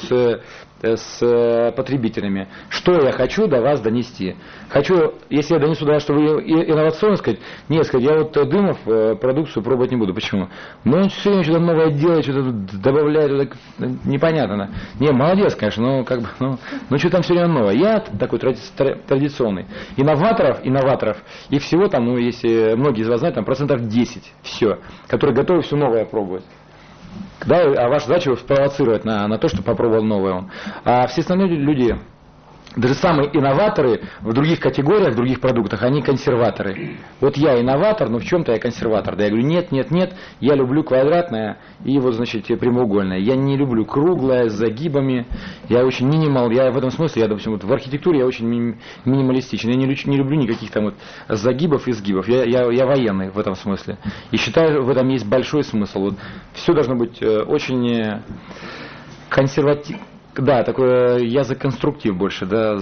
L: с потребителями. Что я хочу до вас донести? Хочу, если я донесу до вас, что вы инновационно сказать, нет, сказать, я вот Дымов продукцию пробовать не буду. Почему? Он все время что-то новое делает, что-то добавляет, непонятно. Не, молодец, конечно, но как бы, что там все время новое. Я такой традиционный. Инноваторов, и всего там, если многие из вас знают, там 10%, все, которые готовы все новое пробовать. Да, а ваша задача его спровоцировать на то, что попробовал новое он. А все остальные люди, даже самые инноваторы в других категориях, в других продуктах, они консерваторы. Вот я инноватор, но в чем-то я консерватор. Да, я говорю, нет, я люблю квадратное и вот, значит, прямоугольное. Я не люблю круглое, с загибами. Я очень минимал, я в этом смысле, допустим, в архитектуре я очень минималистичен. Я не люблю никаких там загибов и сгибов. Я военный в этом смысле. И считаю, в этом есть большой смысл. Все должно быть очень консервативно. Да, такое я за конструктив больше, да,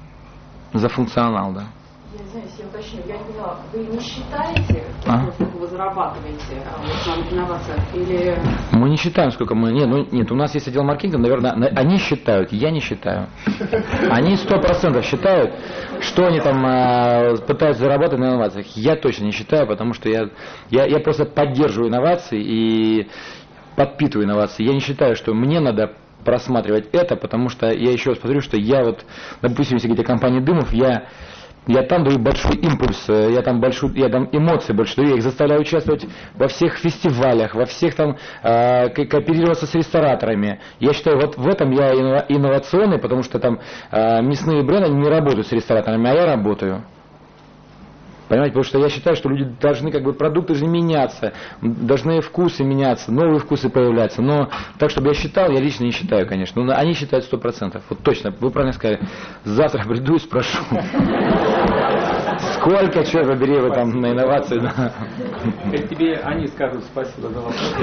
L: за функционал, да.
N: Я не знаю, если я уточню, я не поняла, вы не считаете, такого зарабатываете на инновациях? Или...
L: Мы не считаем, сколько мы... Нет, у нас есть отдел маркетинга, наверное, они считают, я не считаю. Они 100% считают, что они там пытаются заработать на инновациях. Я точно не считаю, потому что я просто поддерживаю инновации и подпитываю инновации. Я не считаю, что мне надо просматривать это, потому что я еще раз повторю, что я вот, допустим, если говорить о компании Дымов, я там даю большой импульс, я там эмоции больше даю, я их заставляю участвовать во всех фестивалях, во всех там, кооперироваться с рестораторами. Я считаю, вот в этом я инновационный, потому что там мясные бренды не работают с рестораторами, а я работаю. Понимаете, потому что я считаю, что люди должны, продукты же меняться, должны вкусы меняться, новые вкусы появляться. Но так, чтобы я считал, я лично не считаю, конечно. Но они считают 100%. Вот точно, вы правильно сказали. Завтра приду и спрошу. Сколько, черт побери, вы там на инновации?
C: Тебе они скажут спасибо за вопрос.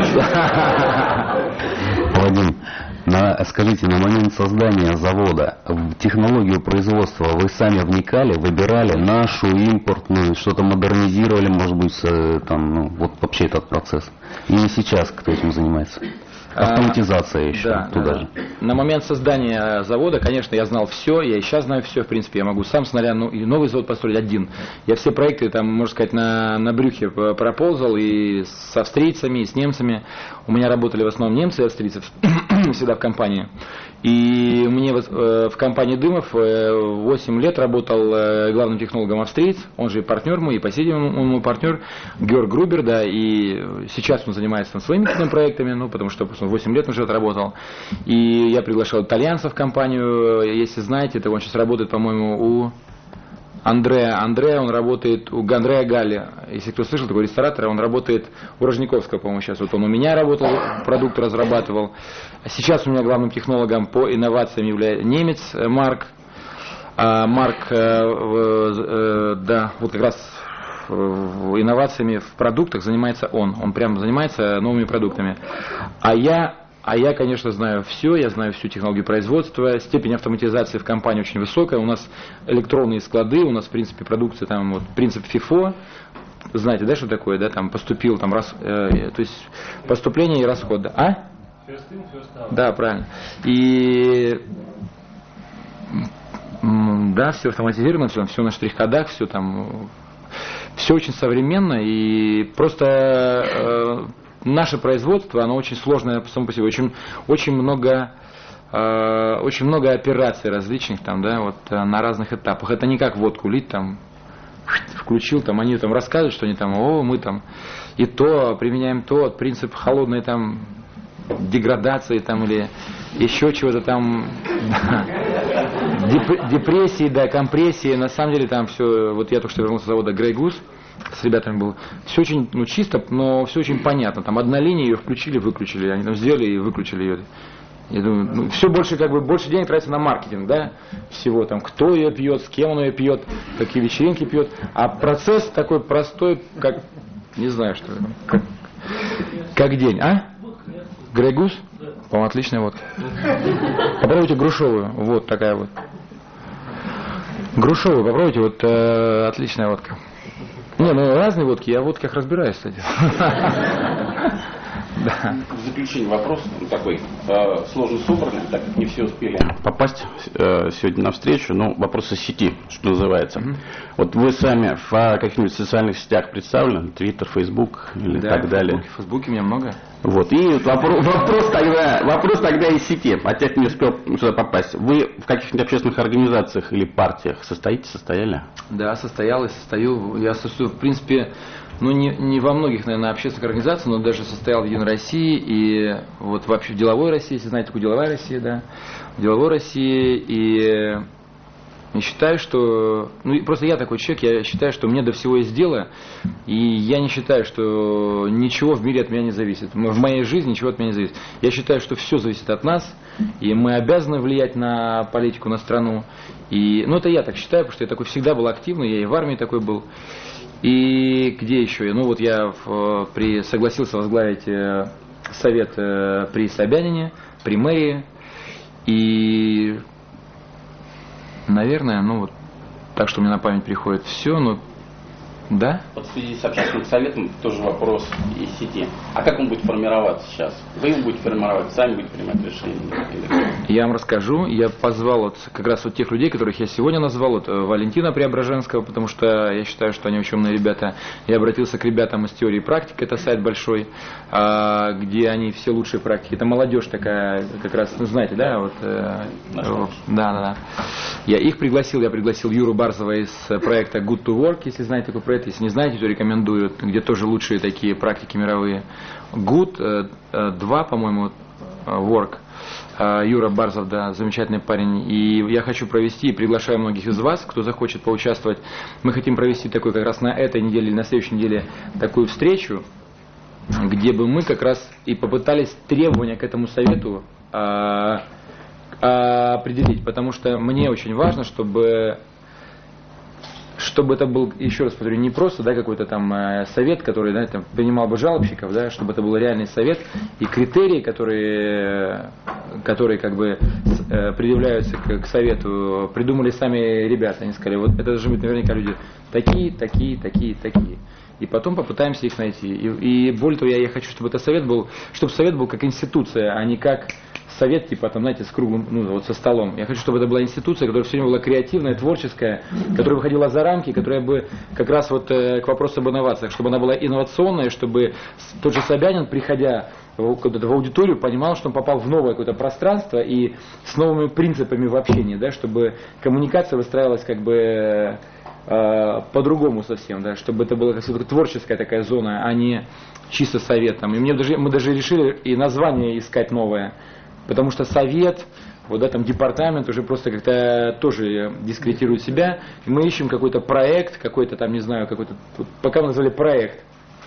O: Вадим, скажите, на момент создания завода в технологию производства вы сами вникали, выбирали нашу, импортную, что-то модернизировали, может быть, вот вообще этот процесс? Или сейчас кто этим занимается? Автоматизация еще туда же.
L: На момент создания завода, конечно, я знал все, я и сейчас знаю все, в принципе, я могу сам с нуля и новый завод построить один. Я все проекты, там, можно сказать, на брюхе проползал и с австрийцами, и с немцами. У меня работали в основном немцы и австрийцы всегда в компании. И мне в компании Дымов 8 лет работал главным технологом австриец, он же и партнер мой, и по сей день он мой партнер, Георг Грубер, да, и сейчас он занимается своими проектами, потому что 8 лет он уже отработал. И я приглашал итальянцев в компанию, если знаете, это он сейчас работает, по-моему, у Андреа, он работает у Андреа Галли, если кто слышал, такой ресторатор, он работает у Рожниковского, по-моему, сейчас. Вот он у меня работал, продукт разрабатывал. Сейчас у меня главным технологом по инновациям является немец Марк. Марк, да, вот как раз инновациями в продуктах занимается он прям занимается новыми продуктами. А я, конечно, знаю все, я знаю всю технологию производства, степень автоматизации в компании очень высокая, у нас электронные склады, у нас, в принципе, продукция, там, вот, принцип FIFO, знаете, да, что такое, да, там, поступил, там, то есть, поступление и расход, да, а? Да, правильно. И, да, все автоматизировано, все на штрих-кодах, все там, все очень современно, и просто... Наше производство, оно очень сложное само по себе, очень много операций различных там, да, вот на разных этапах. Это не как водку лить там, включил там, они там рассказывают, что они там, мы там и то применяем принцип холодной там деградации там или еще чего-то там, депрессии, да, компрессии. На самом деле там все, вот я только что вернулся с завода Grey Goose, с ребятами был, все очень чисто, но все очень понятно. Там одна линия, ее включили, выключили, они там сделали и выключили ее. Я думаю, все больше больше денег тратится на маркетинг, да, всего там, кто ее пьет, с кем он ее пьет, какие вечеринки пьет, а процесс такой простой, как, не знаю, что, как день, а? Grey Goose? По-моему, отличная водка. Попробуйте грушевую, вот такая вот. Грушевую попробуйте, вот отличная водка. Не, разные водки, я в водках разбираюсь, кстати.
P: Да. В заключение вопрос такой сложно собранный, так как не все успели попасть сегодня на встречу, но вопрос о сети, что называется. Вот вы сами в каких-нибудь социальных сетях представлены, Twitter, Facebook или так далее?
L: В Фейсбуке у меня много.
P: Вот, и вопрос тогда из сети, от тех, кто не успел сюда попасть. Вы в каких-нибудь общественных организациях или партиях состояли?
L: Да, состою. Я состою, в принципе, не во многих, наверное, общественных организациях, но даже состоял в Единой России и вот вообще в Деловой России, если знаете, такую Деловая Россия, да, в Деловой России, и считаю, что, просто я такой человек, я считаю, что мне до всего есть дело, и я не считаю, что ничего в мире от меня не зависит, в моей жизни ничего от меня не зависит. Я считаю, что все зависит от нас, и мы обязаны влиять на политику, на страну, и, это я так считаю, потому что я такой всегда был активный, я и в армии такой был. И где еще? Я согласился возглавить совет при Собянине, при мэрии. И, наверное, так что мне на память приходит все,
P: Да?
L: Вот в связи с общественным советом тоже вопрос из сети. А как он будет формироваться сейчас? Вы его будете формировать, сами будете принимать решения?
P: Я вам расскажу. Я позвал вот как раз вот тех людей, которых я сегодня назвал, вот Валентина Преображенского, потому что я считаю, что они очень умные ребята. Я обратился к ребятам из теории и практики, это сайт большой, где они все лучшие практики. Это молодежь такая, как раз, ну знаете, да, вот. Да. Я их пригласил, я пригласил Юру Барзова из проекта Good to Work, если знаете такой проект. Если не знаете, то рекомендую, где тоже лучшие такие практики мировые. Good 2, по-моему, Work. Юра Барзов, да, замечательный парень. И я хочу провести, и приглашаю многих из вас, кто захочет поучаствовать. Мы хотим провести такой как раз на этой неделе или на следующей неделе такую встречу, где бы мы как раз и попытались требования к этому совету определить. Потому что мне очень важно, чтобы это был, еще раз повторю, не просто, да, какой-то там совет, который, да, там, принимал бы жалобщиков, да, чтобы это был реальный совет, и критерии, которые как бы предъявляются к совету, придумали сами ребята. Они сказали, вот это должны быть наверняка люди такие. И потом попытаемся их найти. И более того, я хочу, чтобы совет был как институция, а не как совет, типа, там, знаете, с круглым, ну, вот со столом. Я хочу, чтобы это была институция, которая все время была креативная, творческая, которая выходила за рамки, которая бы как раз вот к вопросу об инновациях, чтобы она была инновационная, чтобы тот же Собянин, приходя в аудиторию, понимал, что он попал в новое какое-то пространство и с новыми принципами в общении, да, чтобы коммуникация выстраивалась как бы по-другому совсем, да, чтобы это была какая-то творческая такая зона, а не чисто совет. Там. И мы даже решили и название искать новое. Потому что совет, вот, да, там, департамент уже просто как-то тоже дискредитирует себя. И мы ищем какой-то проект, какой-то там, не знаю, какой-то, пока мы назвали проект.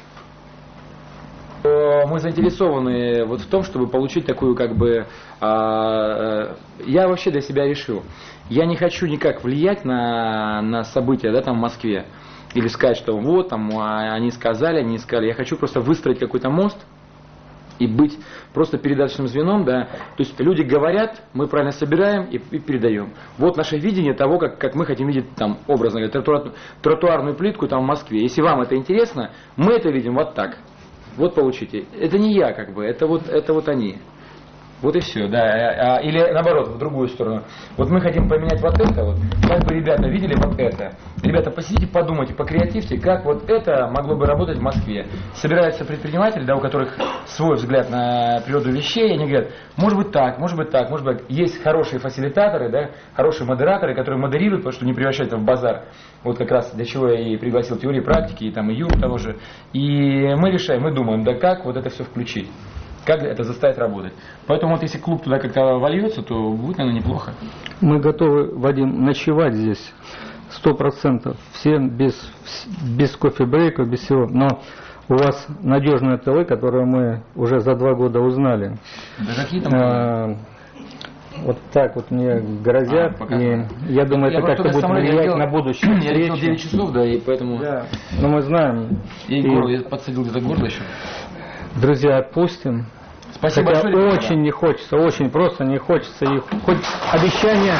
P: Мы заинтересованы вот в том, чтобы получить такую как бы... я вообще для себя решил. Я не хочу никак влиять на события, да, там в Москве. Или сказать, что вот, там, они сказали, они не сказали. Я хочу просто выстроить какой-то мост и быть просто передаточным звеном, да, то есть люди говорят, мы правильно собираем и передаем. Вот наше видение того, как мы хотим видеть, там, образно говоря, тротуарную плитку там в Москве. Если вам это интересно, мы это видим вот так. Вот получите. Это не я, как бы, это вот они. Вот и все, да. Или наоборот, в другую сторону. Вот мы хотим поменять вот это, вот, как бы ребята видели вот это. Ребята, посидите, подумайте, покреативьте, как вот это могло бы работать в Москве. Собираются предприниматели, да, у которых свой взгляд на природу вещей, и они говорят, может быть так, может быть так, может быть. Есть хорошие фасилитаторы, да, хорошие модераторы, которые модерируют, потому что не превращать это в базар. Вот как раз для чего я и пригласил теории практики, и там и Юру того же. И мы решаем, мы думаем, да как вот это все включить. Как это заставить работать. Поэтому вот если клуб туда как-то вольется, то будет, наверное, неплохо.
F: Мы готовы, Вадим, ночевать здесь 100%. Все без кофе-брейков, без всего. Но у вас надежное ТВ, которое мы уже за 2 года узнали.
P: Да какие там?
F: Вот так вот мне грозят. И я думаю, это как-то будет влиять на будущее.
P: Я летел 9 часов, да, и поэтому...
F: Да. Но мы знаем.
P: Я подсадил где-то горло еще.
F: Друзья, отпустим.
P: Спасибо большое.
F: Очень не хочется, очень просто не хочется. И хоть обещание.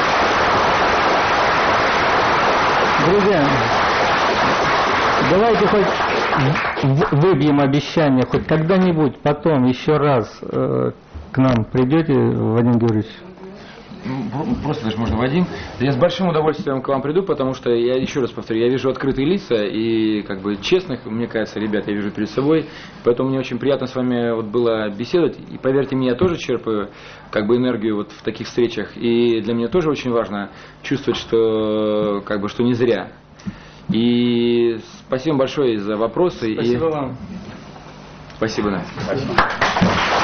F: Друзья, давайте хоть выбьем обещание, хоть когда-нибудь потом еще раз к нам придете, Вадим Георгиевич.
P: Просто даже можно, Вадим. Я с большим удовольствием к вам приду, потому что, я еще раз повторю, я вижу открытые лица и как бы честных, мне кажется, ребят, я вижу перед собой. Поэтому мне очень приятно с вами вот было беседовать. И поверьте мне, я тоже черпаю как бы энергию вот в таких встречах. И для меня тоже очень важно чувствовать, что как бы что не зря. И спасибо большое за вопросы.
F: Спасибо вам.
P: Спасибо, Надя. Спасибо.